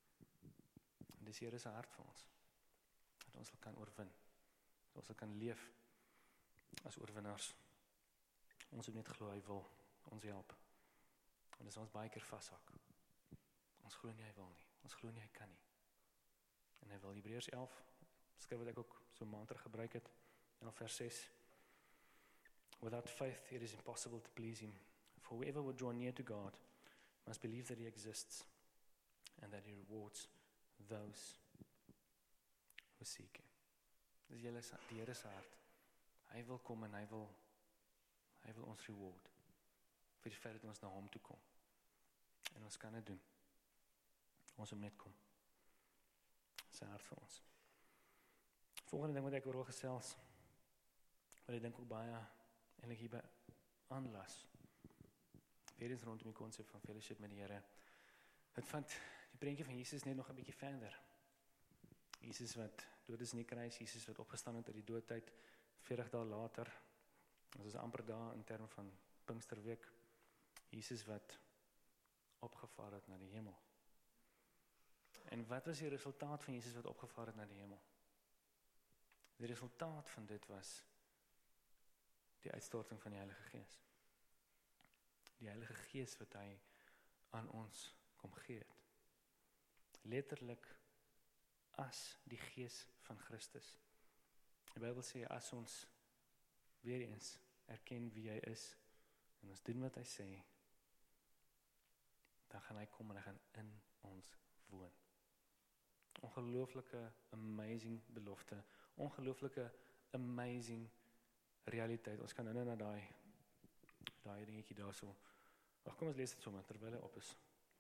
En dis Here se hart vir ons. Dat ons kan oorwin. Dat ons kan leef as oorwinnaars. Ons moet net glo hy wil ons help. En dis ons baie keer vashak. Ons glo nie hy wil nie. Ons glo nie hy kan nie. En hy wil Hebreërs elf, skryf wat ek ook so 'n maand terug gebruik het, elf vers ses. Without faith it is impossible to please him. For whoever would draw near to God must believe that he exists and that he rewards those who seek him. Dis julle die Here se hart. Hy wil kom en hy wil hy wil ons reward vir die feit dat ons na hom toe kom. En ons kan dit doen. Ons moet net kom. Sy hart vir ons. Volgende ding wat ek oor wil gesels, wat ek dink ook baie eintlik hier by aanlas. Weer eens rondom die konsep van fellowship met die Here. Dit vind die prentjie van Jesus net nog 'n bietjie verder. Jesus wat dood is in die kruis, Jesus wat opgestaan het uit die doodheid, veertig dae later, ons is amper daar in terme van Pinksterweek, Jesus wat opgevaar het na die hemel. En wat was die resultaat van Jesus wat opgevaar het na die hemel? Die resultaat van dit was die uitstorting van die Heilige Gees. Die Heilige Gees wat hy aan ons kom gee het. Letterlik as die Gees van Christus. Die Bybel sê as ons weer eens erken wie hy is en ons doen wat hy sê, dan gaan hy kom en hy gaan in ons woon. Ongelooflike, amazing belofte, ongelooflike, amazing realiteit. Ons kan nou na daai daai dingetjie daar so. Wag, kom ons lees dit sommer terwyl hy op is.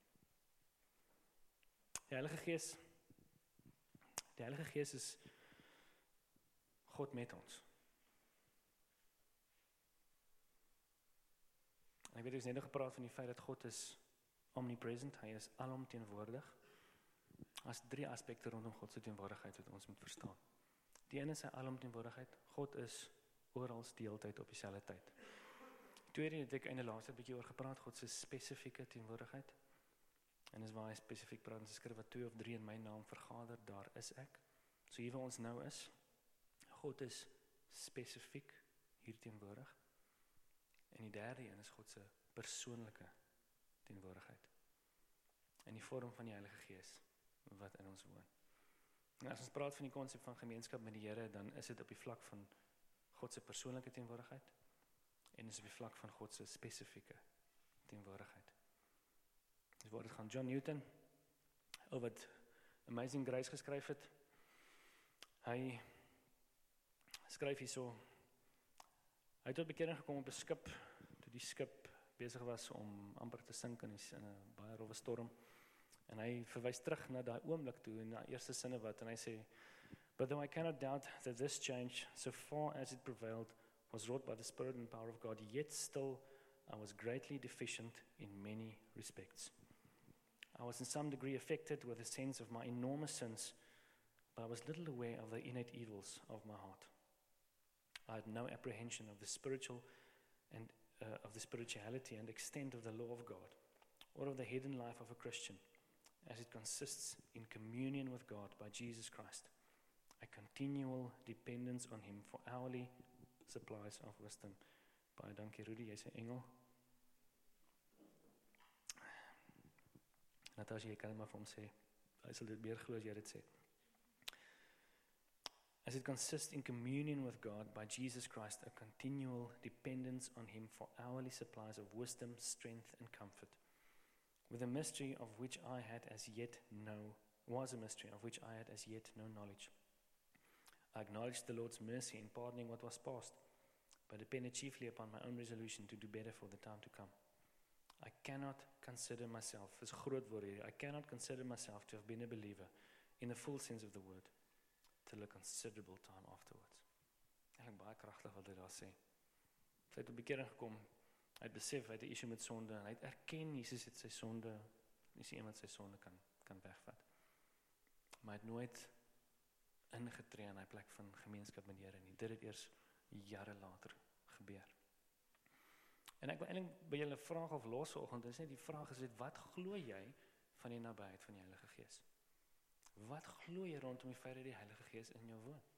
Die Heilige Gees, die Heilige Gees is God met ons. En ek weet ek is net nog gepraat van die feit dat God is omnipresent, hy is alomteenwoordig. As drie aspekte rondom God se teenwoordigheid wat ons moet verstaan. Die een is sy alomteenwoordigheid. God is oral die hele tyd op dieselfde tyd. Die tweede het ek einde laaste bietjie oor gepraat, God se spesifieke teenwoordigheid. En dis waar hy spesifiek praat, en skryf wat twee of drie in my naam vergader, daar is ek. So hier waar ons nou is, God is spesifiek hier teenwoordig. En die derde een is God se persoonlike teenwoordigheid. In die vorm van die Heilige Gees wat in ons woon. En as ons praat van die konsep van gemeenskap met die Here, dan is dit op die vlak van God se persoonlike teenwoordigheid en is op die vlak van God se spesifieke teenwoordigheid. Dis waar dit gaan John Newton, oor wat Amazing Grace geskryf het. Hy skryf hier so, hy het tot bekering gekom op 'n skip, toe die skip besig was om amper te sink in 'n baie rowwe storm. En hy verwys terug na daai oomblik toe, en na eerste sinne wat, en hy sê, "But though I cannot doubt that this change, so far as it prevailed, was wrought by the Spirit and power of God, yet still I was greatly deficient in many respects. I was in some degree affected with a sense of my enormous sins, but I was little aware of the innate evils of my heart. I had no apprehension of the spiritual and uh, of the spirituality and extent of the law of God, or of the hidden life of a Christian, as it consists in communion with God by Jesus Christ, a continual dependence on Him for hourly supplies of wisdom." Baie dankie Rudy, jy's 'n engel. Natasha, jy kan maar vir hom sê, hy sal dit meer glo as jy dit sê. As it consists in communion with God by Jesus Christ, a continual dependence on Him for hourly supplies of wisdom, strength, and comfort, with a mystery of which I had as yet no, was a mystery of which I had as yet no knowledge. I acknowledged the Lord's mercy in pardoning what was past, but depended chiefly upon my own resolution to do better for the time to come. I cannot consider myself, is groot woord hier, I cannot consider myself to have been a believer in the full sense of the word, till a considerable time afterwards. Ek dink baie kragtig wat hy daar sê. Sy het op bekering gekom, hy het besef, hy het 'n issue met sonde, en hy het erken, Jesus het sy sonde, is iemand sy sonde kan, kan wegvat. Maar hy het nooit ingetree in hy plek van gemeenskap met die Here nie. Dit het eers jare later gebeur. En ek wil eintlik by julle vraag of los vanoggend, is net die vraag is dit, wat glo jy van die nabyheid van die Heilige Gees? Wat glo jy rondom die feit dat die Heilige Gees in jou woon?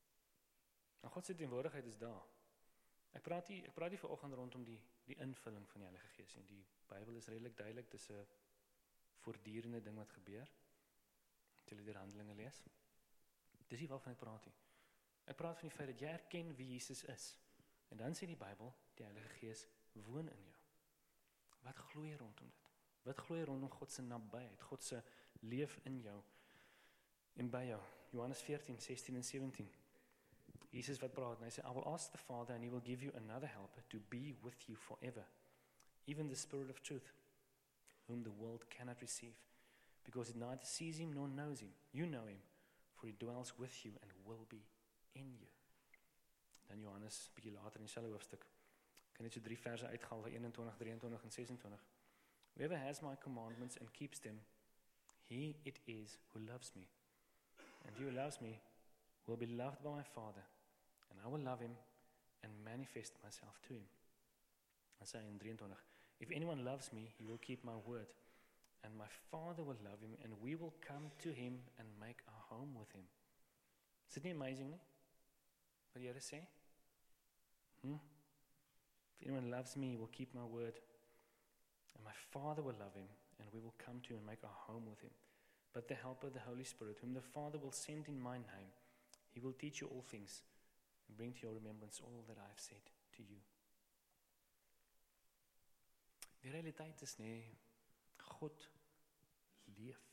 Nou God se teenwoordigheid is daar. Ek praat nie, ek praat nie vanoggend rondom die, die invulling van die Heilige Gees nie. Die Bybel is redelik duidelik, dis 'n voortdurende ding wat gebeur. As jy die Handelinge lees. Dis nie waarvan ek praat nie. Ek praat van die feit dat jy erken wie Jesus is. En dan sê die Bybel, die Heilige Gees woon in jou. Wat glo jy rondom dit? Wat glo jy rondom God se nabyheid, God se leef in jou en by jou? Johannes veertien, sestien en sewentien. Jesus wat praat, en hy sê, I will ask the Father and He will give you another helper to be with you forever, even the Spirit of truth, whom the world cannot receive, because it neither sees Him nor knows Him. You know Him, for He dwells with you and will be in you. Dan Johannes, bietjie later in dieselfde hoofstuk, kan net so drie verse uitgehaal, eenentwintig, drieëntwintig en sesentwintig. Whoever has my commandments and keeps them, he it is who loves me. And he who loves me will be loved by my Father, and I will love him and manifest myself to him. I say in drieëntwintig, if anyone loves me, he will keep my word, and my Father will love him, and we will come to him and make our home with him. Is dit nie amazing nie? Wat die Here sê? Hmm? If anyone loves me, he will keep my word, and my Father will love him, and we will come to him and make our home with him. But the Helper, the Holy Spirit, whom the Father will send in my name, He will teach you all things and bring to your remembrance all that I have said to you. Die realiteit is nie, God leef.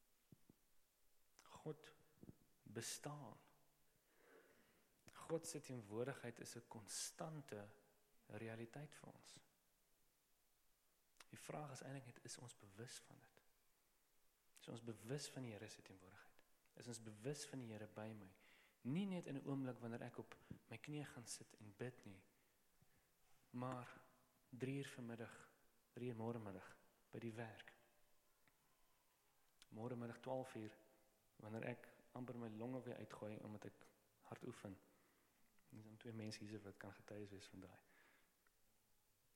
God bestaan. God se teenwoordigheid is 'n konstante realiteit vir ons. Die vraag is eintlik net, is ons bewus van dit? Is ons bewus van die Here se teenwoordigheid? Is ons bewus van die Here by my? Nie net in 'n oomblik wanneer ek op my knieë gaan sit en bid nie, maar drie uur vanmiddag, drie uur môremiddag by die werk. Môremiddag twaalf uur, wanneer ek amper my longe weer uitgooi omdat ek hard oefen. Dis dan twee mense hier wat kan getuies wees van daai.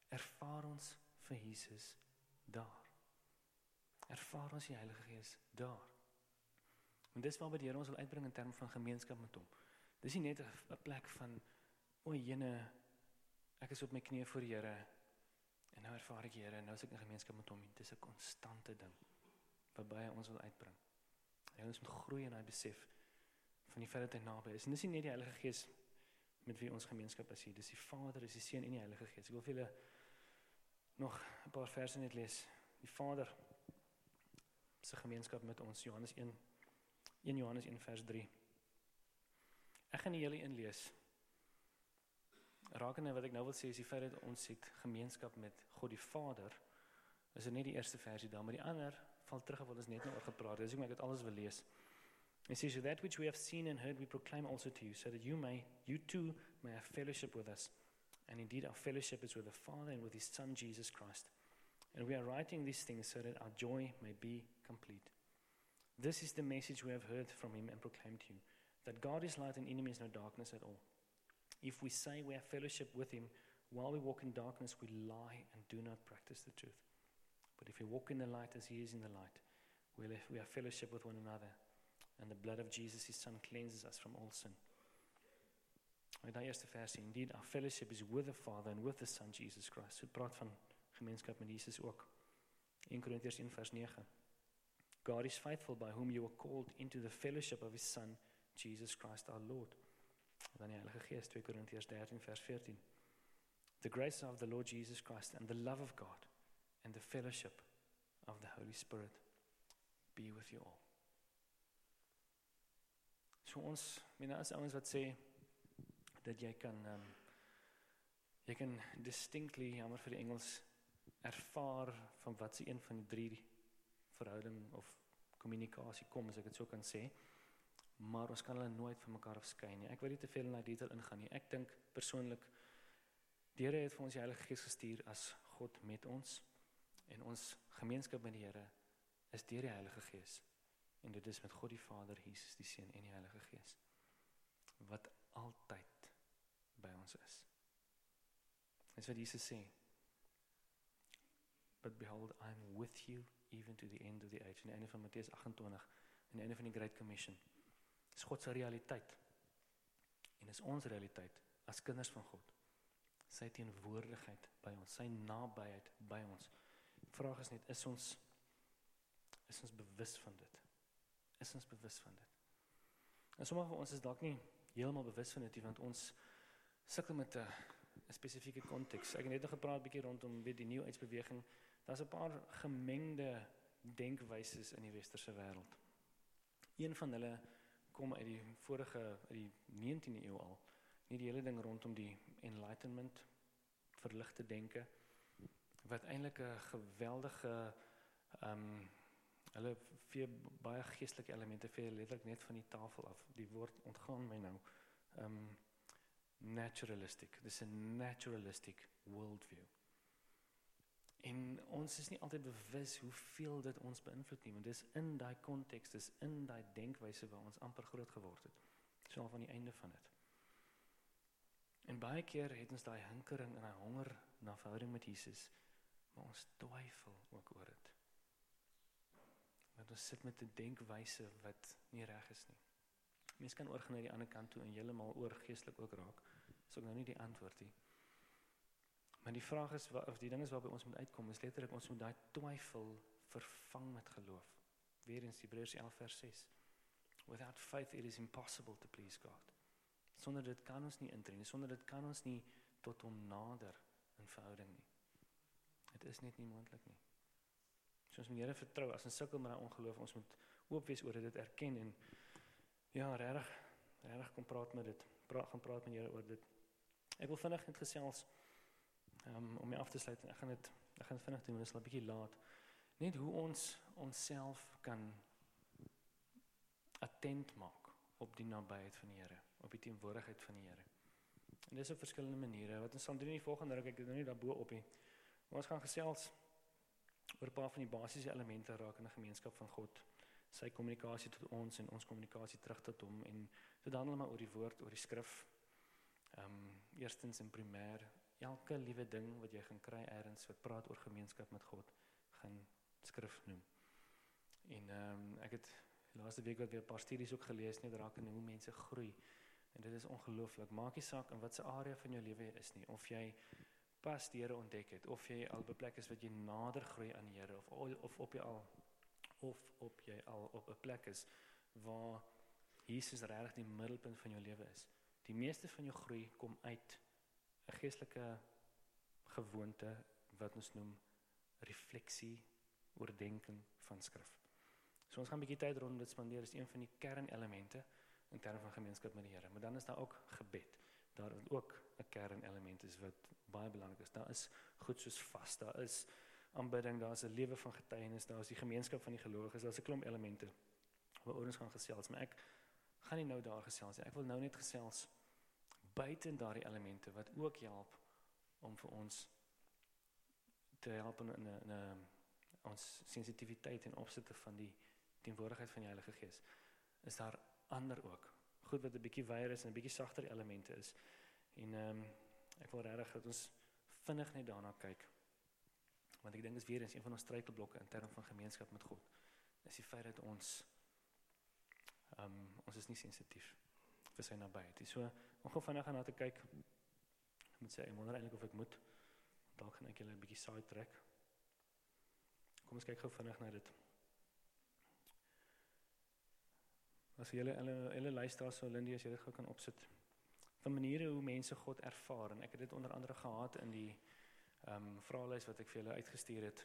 ervaar ons vir Jesus daar. Ervaar ons die Heilige Gees daar. En dis waar by die Here ons wil uitbring in terme van gemeenskap met hom. Dis nie net 'n plek van, o jene, ek is op my knieë voor die Here, en nou ervaar ek die Here, en nou is ek in gemeenskap met hom. Dis 'n konstante ding, waarby hy ons wil uitbring. En ons moet groei in hy besef, van die feit dat hy naby is. En dis nie net die Heilige Gees, met wie ons gemeenskap is hier. Dis die Vader, dis die Seun en die Heilige Gees. Ek wil vir julle nog 'n paar verse net lees. Die Vader se gemeenskap met ons, Johannes een, een Johannes een vers drie. Ek gaan die hele een lees. Rakende wat ek nou wil sê is die feit dat ons het gemeenskap met God die Vader, is dit net die eerste versie daar, maar die ander val terug op wat ons net nou oor gepraat het. Dis hoekom ek dit alles wil lees. It says, so that which we have seen and heard we proclaim also to you, so that you may, you too may have fellowship with us. And indeed our fellowship is with the Father and with His Son Jesus Christ. And we are writing these things so that our joy may be complete. This is the message we have heard from Him and proclaimed to you, that God is light and in Him is no darkness at all. If we say we have fellowship with Him while we walk in darkness, we lie and do not practice the truth. But if we walk in the light as He is in the light, we have fellowship with one another. And the blood of Jesus, His Son, cleanses us from all sin. Met daai eerste versie, indeed, our fellowship is with the Father and with the Son, Jesus Christ. So het praat van gemeenskap met Jesus ook. Eerste Korintiërs een vers nege. God is faithful by whom you were called into the fellowship of His Son, Jesus Christ our Lord. En dan die Heilige Gees, Tweede Korintiërs dertien vers veertien. The grace of the Lord Jesus Christ and the love of God and the fellowship of the Holy Spirit be with you all. So ons, mena as ouens wat sê, dat jy kan, um, jy kan distinctly, jammer vir die Engels, ervaar van wat se een van die drie verhouding of kommunikasie kom, as ek dit so kan sê, maar ons kan hulle nooit van mekaar afskei nie. Ek wil nie te veel in die detail ingaan nie. Ek dink persoonlik, die Here het vir ons die Heilige Gees gestuur as God met ons, en ons gemeenskap met die Here is deur die Heilige Gees. En dit is met God die Vader, Jesus die Seun en die Heilige Gees, wat altyd by ons is. Dis wat Jesus sê, but behold, I am with you even to the end of the age. In die einde van Matteus agt en twintig, in die einde van die Great Commission. Dis God se realiteit, en is ons realiteit, as kinders van God. Sy teenwoordigheid by ons, sy nabyheid by ons. Die vraag is net, is ons, is ons bewus van dit? Is ons bewus van dit? En sommige van ons is dalk nie heeltemal bewus van dit, want ons sukkel met 'n spesifieke konteks. Ek het net nog gepraat bietjie rondom die nuwheidsbeweging. Daar's 'n paar gemengde denkwyses in die westerse wêreld. Een van hulle kom uit die vorige, uit die negentiende eeu al. Nie die hele ding rondom die enlightenment, verligte denke, wat eintlik 'n geweldige um, hulle vee baie geestelike elemente vee letterlik net van die tafel af. Die woord ontgaan my nou. Um, naturalistic. Dis 'n naturalistic worldview. En ons is nie altyd bewus hoeveel dit ons beïnvloed nie, want dis in daai konteks, dis in daai denkwyse waar ons amper groot geword het. Dis al van die einde van dit. En baie keer het ons daai hinkering en daai honger na verhouding met Jesus, maar ons twyfel ook oor dit. Want ons sit met 'n denkwyse wat nie reg is nie. Mens kan oorgaan na die ander kant toe en heeltemal oor geestelik ook raak. Dis ook nou nie die antwoord nie. Maar die vraag is, of die ding is waarby ons moet uitkom, is letterlik ons moet daai twyfel vervang met geloof. Weer eens Hebreërs elf vers ses. Without faith it is impossible to please God. Sonder dit kan ons nie intree nie, sonder dit kan ons nie tot hom nader in verhouding nie. Dit is net nie moontlik nie. So ons moet Here vertrou, as ons sukkel met daai ongeloof, ons moet oop wees oor dit erken en ja, regtig, regtig kom praat met dit, praat, gaan praat met Here oor dit. Ek wil vinnig net gesels, um, om my af te sluit, ek gaan dit, ek gaan dit vinnig doen, dit is al 'n bietjie laat, net hoe ons onsself kan attent maak op die nabyheid van die Here, op die teenwoordigheid van die Here. En dis op verskillende maniere, wat ons sal doen in die volgende ruk, ek het nou nie daarbo op nie, maar ons gaan gesels oor 'n paar van die basiese elemente raak in 'n gemeenskap van God, sy kommunikasie tot ons en ons kommunikasie terug tot hom, en dit handel maar oor die woord, oor die skrif, um, eerstens en primêr, elke liewe ding wat jy gaan kry ergens wat praat oor gemeenskap met God, gaan skrif noem. En um, ek het die laaste week wat weer 'n paar studies ook gelees net rakende hoe mense groei. En dit is ongelooflik. Maak nie saak in watter area van jou lewe jy is nie, of jy pas die Here ontdek het, of jy al op 'n plek is wat jy nader groei aan die Here, of of op jy al of op jy al op 'n plek is waar Jesus regtig die middelpunt van jou lewe is. Die meeste van jou groei kom uit 'n geestelike gewoonte wat ons noem refleksie, oordenking van skrif. So ons gaan 'n bietjie tyd rondom dit spandeer, is een van die kernelemente in terme van gemeenskap met die Here. Maar dan is daar ook gebed. Daar is ook 'n kernelement is wat baie belangrik is. Daar is goed soos vas, daar is aanbidding, daar is 'n lewe van getuienis, daar is die gemeenskap van die gelowiges, daar is 'n klomp elemente waaroor ons gaan gesels. Maar ek gaan nie nou daar gesels nie. Ek wil nou net gesels buite daardie elemente wat ook help om vir ons te help in 'n in 'n ons sensitiwiteit ten opsigte van die teenwoordigheid van die Heilige Gees. Is daar ander ook. Goed wat 'n bietjie wyer is en 'n bietjie sagter elemente is. En ehm um, ek wil regtig dat ons vinnig net daarna kyk. Want ek dink dis weer eens een van ons struikelblokke in terme van gemeenskap met God. Is die feit dat ons ehm um, ons is nie sensitief vir sy nabyheid nie. So, om gou vinnig na te kyk. Ek moet sê, ek wonder eintlik of ek moet. Dalk gaan ek julle 'n bietjie side trek. Kom ons kyk gou vinnig na dit. As julle hulle hulle luisteraars so Lindy, as jy dit gou kan opsit. Van maniere hoe mense God ervaar, en ek het dit onder andere gehad in die ehm um, vraelys wat ek vir julle uitgestuur het.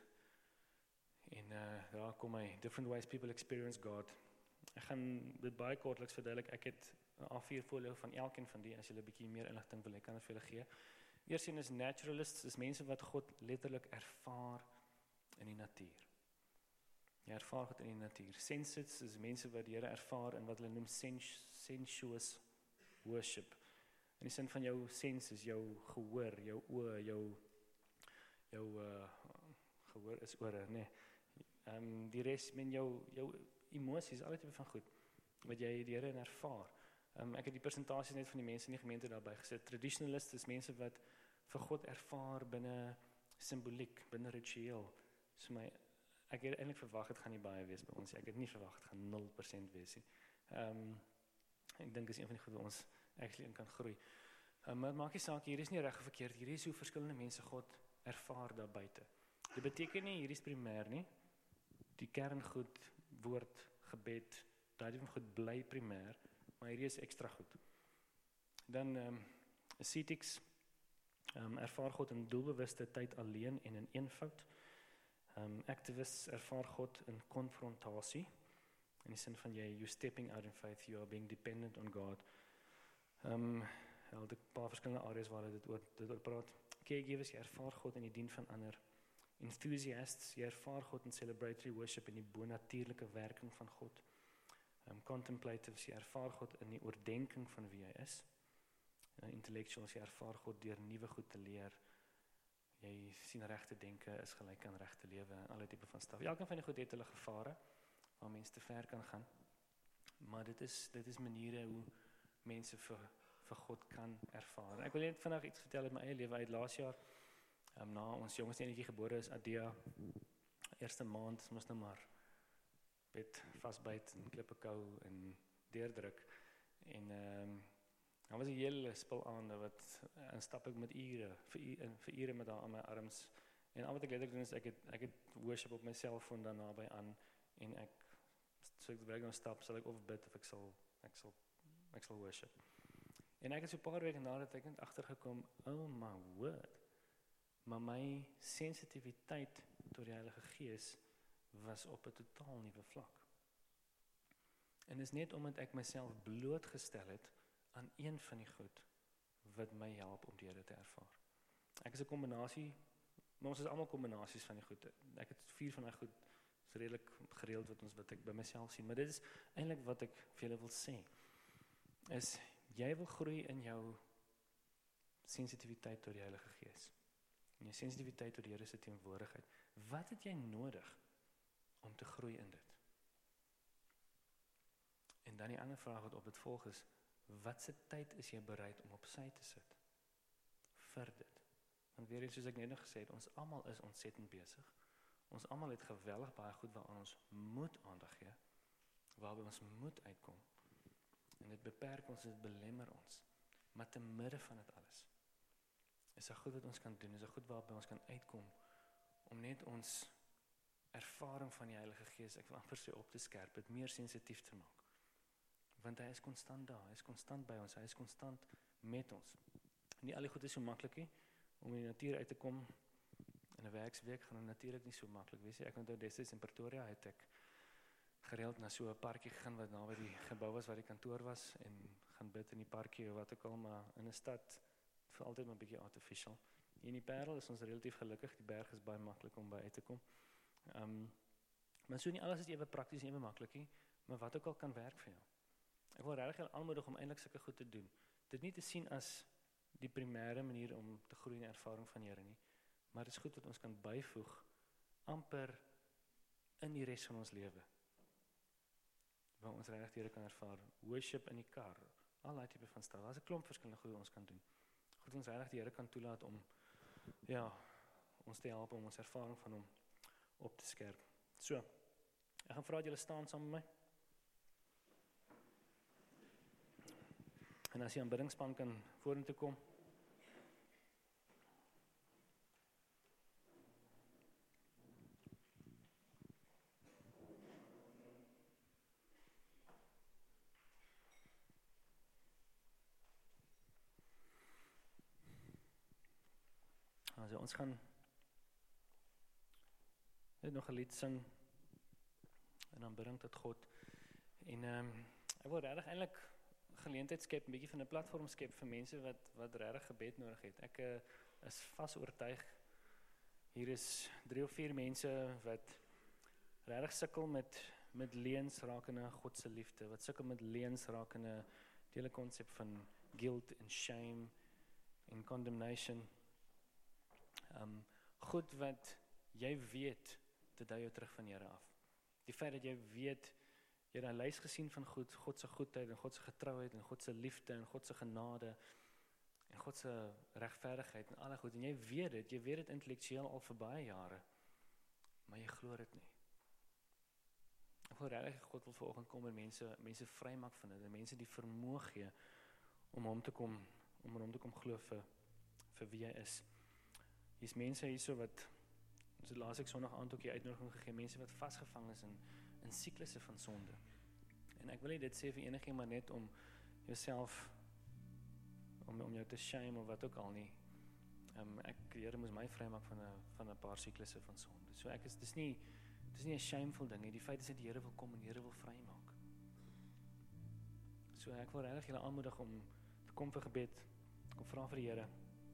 En uh, daar kom my different ways people experience God. Ek gaan dit baie kortliks verduidelik. Ek het 'n A vier folio van elkeen van die, as julle 'n bietjie meer inligting wil hê, kan ek vir julle gee. Eerstens is naturalists, dis mense wat God letterlik ervaar in die natuur. Jy ervaar God in die natuur. Sensites is mense wat die Here ervaar in wat hulle noem sens sensuous worship. In die sin van jou senses, jou gehoor, jou oë, jou jou uh, gehoor is ore, nee. Ehm um, die res men jou jou emosies, al die van goed wat jy die Here in ervaar. Um, ek het die persentasie net van die mense in die gemeente daarby gesit. Traditionalists is mense wat vir God ervaar binne simboliek, binne ritueel. So my, ek het eintlik verwag het gaan nie baie wees by ons. Ek het nie verwag het gaan nul persent wees nie. Um, ek dink is een van die goed wat ons actually in kan groei. Um, maar maak nie saak, hier is nie reg of verkeerd. Hier is hoe verskillende mense God ervaar daar buite. Dit beteken nie hier is primêr nie. Die kerngoed, woord, gebed, daai van goed bly primêr. Maar hierdie is ekstra goed. Dan um, ascetics um, ervaar God in doelbewuste tyd alleen en in eenvoud. Um, activists ervaar God in konfrontasie. In die sin van jy, you're stepping out in faith, you are being dependent on God. Um, ja, er 'n paar verskillende areas waar dit oor dit oor praat. Caregivers, jy ervaar God in die dien van ander. Enthusiasts, jy ervaar God in celebratory worship en die bonatuurlike werking van God. Um, contemplatives, jy ervaar God in die oordenking van wie hy is. Uh, intellectuals, jy ervaar God deur nuwe goed te leer. Jy sien regte denke is gelyk aan regte lewe en alle tipe van staf. Elkeen van die goed het hulle gevare waar mense te ver kan gaan. Maar dit is dit is maniere hoe mense vir vir God kan ervaar. Ek wil net vandag iets vertel uit my eie lewe uit laas jaar. Um, na ons jongste enetjie gebore is, Adia, eerste maand, moes nou maar bed vasbyt en klippe kou en deurdruk. En ehm um, dan was 'n hele spul aande wat en stap ek met ure, vir vir ure met haar aan my arms. En al wat ek letterlik doen is ek het ek het worship op my selfoon dan naby aan en ek so ek werk nou stap, sal ek of bid of ek sal ek sal ek sal worship. En ek het so 'n paar weke nadat ek net agtergekom, oh my word. Maar my sensitiwiteit tot die Heilige Gees was op 'n totaal nuwe vlak. En dis net omdat ek myself blootgestel het aan een van die goed wat my help om die Here te ervaar. Ek is 'n kombinasie, maar ons is almal kombinasies van die goed. Ek het vier van daai goed is redelik gereeld wat ons wat ek by myself sien, maar dit is eintlik wat ek vir julle wil sê. Is jy wil groei in jou sensitiwiteit tot die Heilige Gees. En jou sensitiwiteit tot die Here se teenwoordigheid. Wat het jy nodig om te groei in dit? En dan die ander vraag wat op dit volg is, wat se tyd is jy bereid om op sy te sit vir dit? Want weer eens soos ek net nog gesê het, ons almal is ontsettend besig. Ons almal het geweldig baie goed waaraan ons moet aandag gee, waarby ons moet uitkom. En dit beperk ons, dit belemmer ons. Maar te midde van dit alles, is daar goed wat ons kan doen, is daar goed waarby ons kan uitkom, om net ons ervaring van die Heilige Gees, ek wil amper sê op te skerp, dit meer sensitief te maak. Want hy is konstant daar, hy is konstant by ons, hy is konstant met ons. Nie al die goed is so maklik nie, om in die natuur uit te kom, in 'n werksweek gaan dit natuurlik nie so maklik wees nie. Ek onthou destyds in Pretoria het ek gereeld na so 'n parkie gegaan wat naby die gebou was waar die kantoor was en gaan bid in die parkie of wat ook al, maar in 'n stad vir altyd maar 'n bietjie artificial. Hier in die Parel is ons relatief gelukkig, die berg is baie maklik om by uit te kom. Um, maar so nie alles is ewe prakties en ewe maklik nie, maar wat ook al kan werk vir jou. Ek wil regtig aanmoedig om eintlik sulke goed te doen. Dit nie te sien as die primêre manier om te groei in die ervaring van die Here nie, maar dit is goed wat ons kan byvoeg amper in die res van ons lewe. Waar ons regtig die Here kan ervaar, worship in die kar, al daai tipe van styl. Daar's 'n klomp verskillende goed wat ons kan doen. Goed ons regtig die Here kan toelaat om ja, ons te help om ons ervaring van hom op te skerp. So, ek gaan vra dat julle staan saam met my. En as die aanbiddingsspan kan vorentoe kom. Also, ons gaan net nog 'n lied sing en aanbidding tot God. En ehm um, ek wil regtig eintlik geleentheid skep, 'n bietjie van 'n platform skep vir mense wat wat regtig gebed nodig het. Ek uh, is vas oortuig hier is drie of vier mense wat regtig sukkel met met leuns rakende God se liefde, wat sukkel met leuns rakende die hele konsep van guilt en shame en condemnation. Um, goed wat jy weet, dit hou jou terug van die Here af. Die feit dat jy weet, jy het 'n lys gesien van goed, God se goedheid en God se getrouheid en God se liefde en God se genade en God se regverdigheid en alle goed. En jy weet dit, jy weet dit intellektueel al vir baie jare, maar jy glo dit nie. Ek wil regtig God wil vanoggend kom en mense mense vrymaak van dit, en mense die vermoë gee om hom te kom om hom te kom glo vir vir wie hy is. Hier's mense hierso wat ons het laas ek Sondag aand ook die uitnodiging gegee, mense wat vasgevang is in in siklusse van sonde. En ek wil nie dit sê vir enigiemand maar net om jouself om om jou te shame of wat ook al nie. Um, ek die Here moes my vrymaak van 'n van 'n paar siklusse van sonde. So ek is dis nie dis nie 'n shameful ding nie. Die feit is dat die Here wil kom en die Here wil vrymaak. So ek wil regtig julle aanmoedig om te kom vir gebed, kom vra vir die Here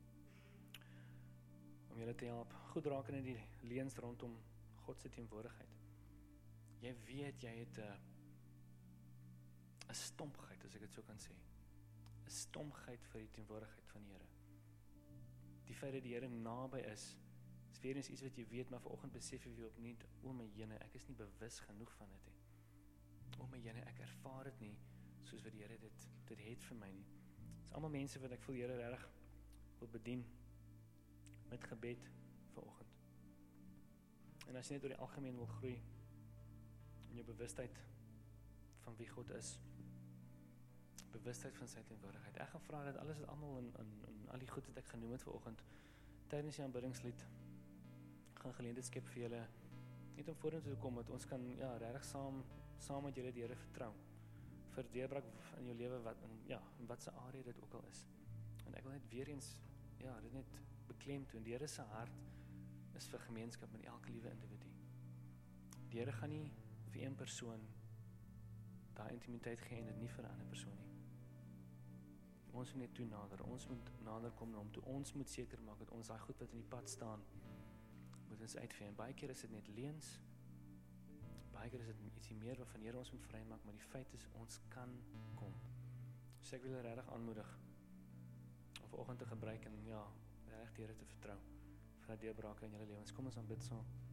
om julle te help goed raak in die leuns rondom God se teenwoordigheid. Jy weet jy het 'n 'n stompigheid, as ek dit so kan sê. 'n Stompigheid vir die teenwoordigheid van die Here. Die feit dat die Here naby is, is weer eens iets wat jy weet, maar vanoggend besef jy opnuut, o my Jene, ek is nie bewus genoeg van dit nie. O my Jene, ek ervaar dit nie soos wat die Here dit dit het vir my nie. Dit is almal mense wat ek voel die Here regtig wil bedien met gebed vanoggend. En as jy net oor die algemeen wil groei in jou bewustheid van wie God is, bewustheid van sy teenwoordigheid. Ek gaan vra dat alles wat almal in, in, in al die goed wat ek genoem het vanoggend tydens die aanbiddingslied gaan geleentheid skep vir julle net om vorentoe te kom, dat ons kan ja regtig saam saam met julle die Here vertrou vir deurbraak in jou lewe wat in ja, in wat se area dit ook al is. En ek wil net weer eens ja, dit net beklemtoon. Die Here se hart is vir gemeenskap met elke liewe individu. Die Here gaan nie vir een persoon daai intimiteit gee en dit nie vir 'n ander persoon nie. Ons moet net toe nader, ons moet nader kom na hom toe, ons moet seker maak dat ons daai goed wat in die pad staan, moet ons uitvee. En baie keer is dit net leuns, baie keer is dit ietsie meer waarvan Here ons moet vrymaak, maar die feit is, ons kan kom. So ek wil julle regtig aanmoedig om vanoggend te gebruik en ja, regtig die Here te vertrou vir daai deurbrake in julle lewens. Kom ons aanbid saam.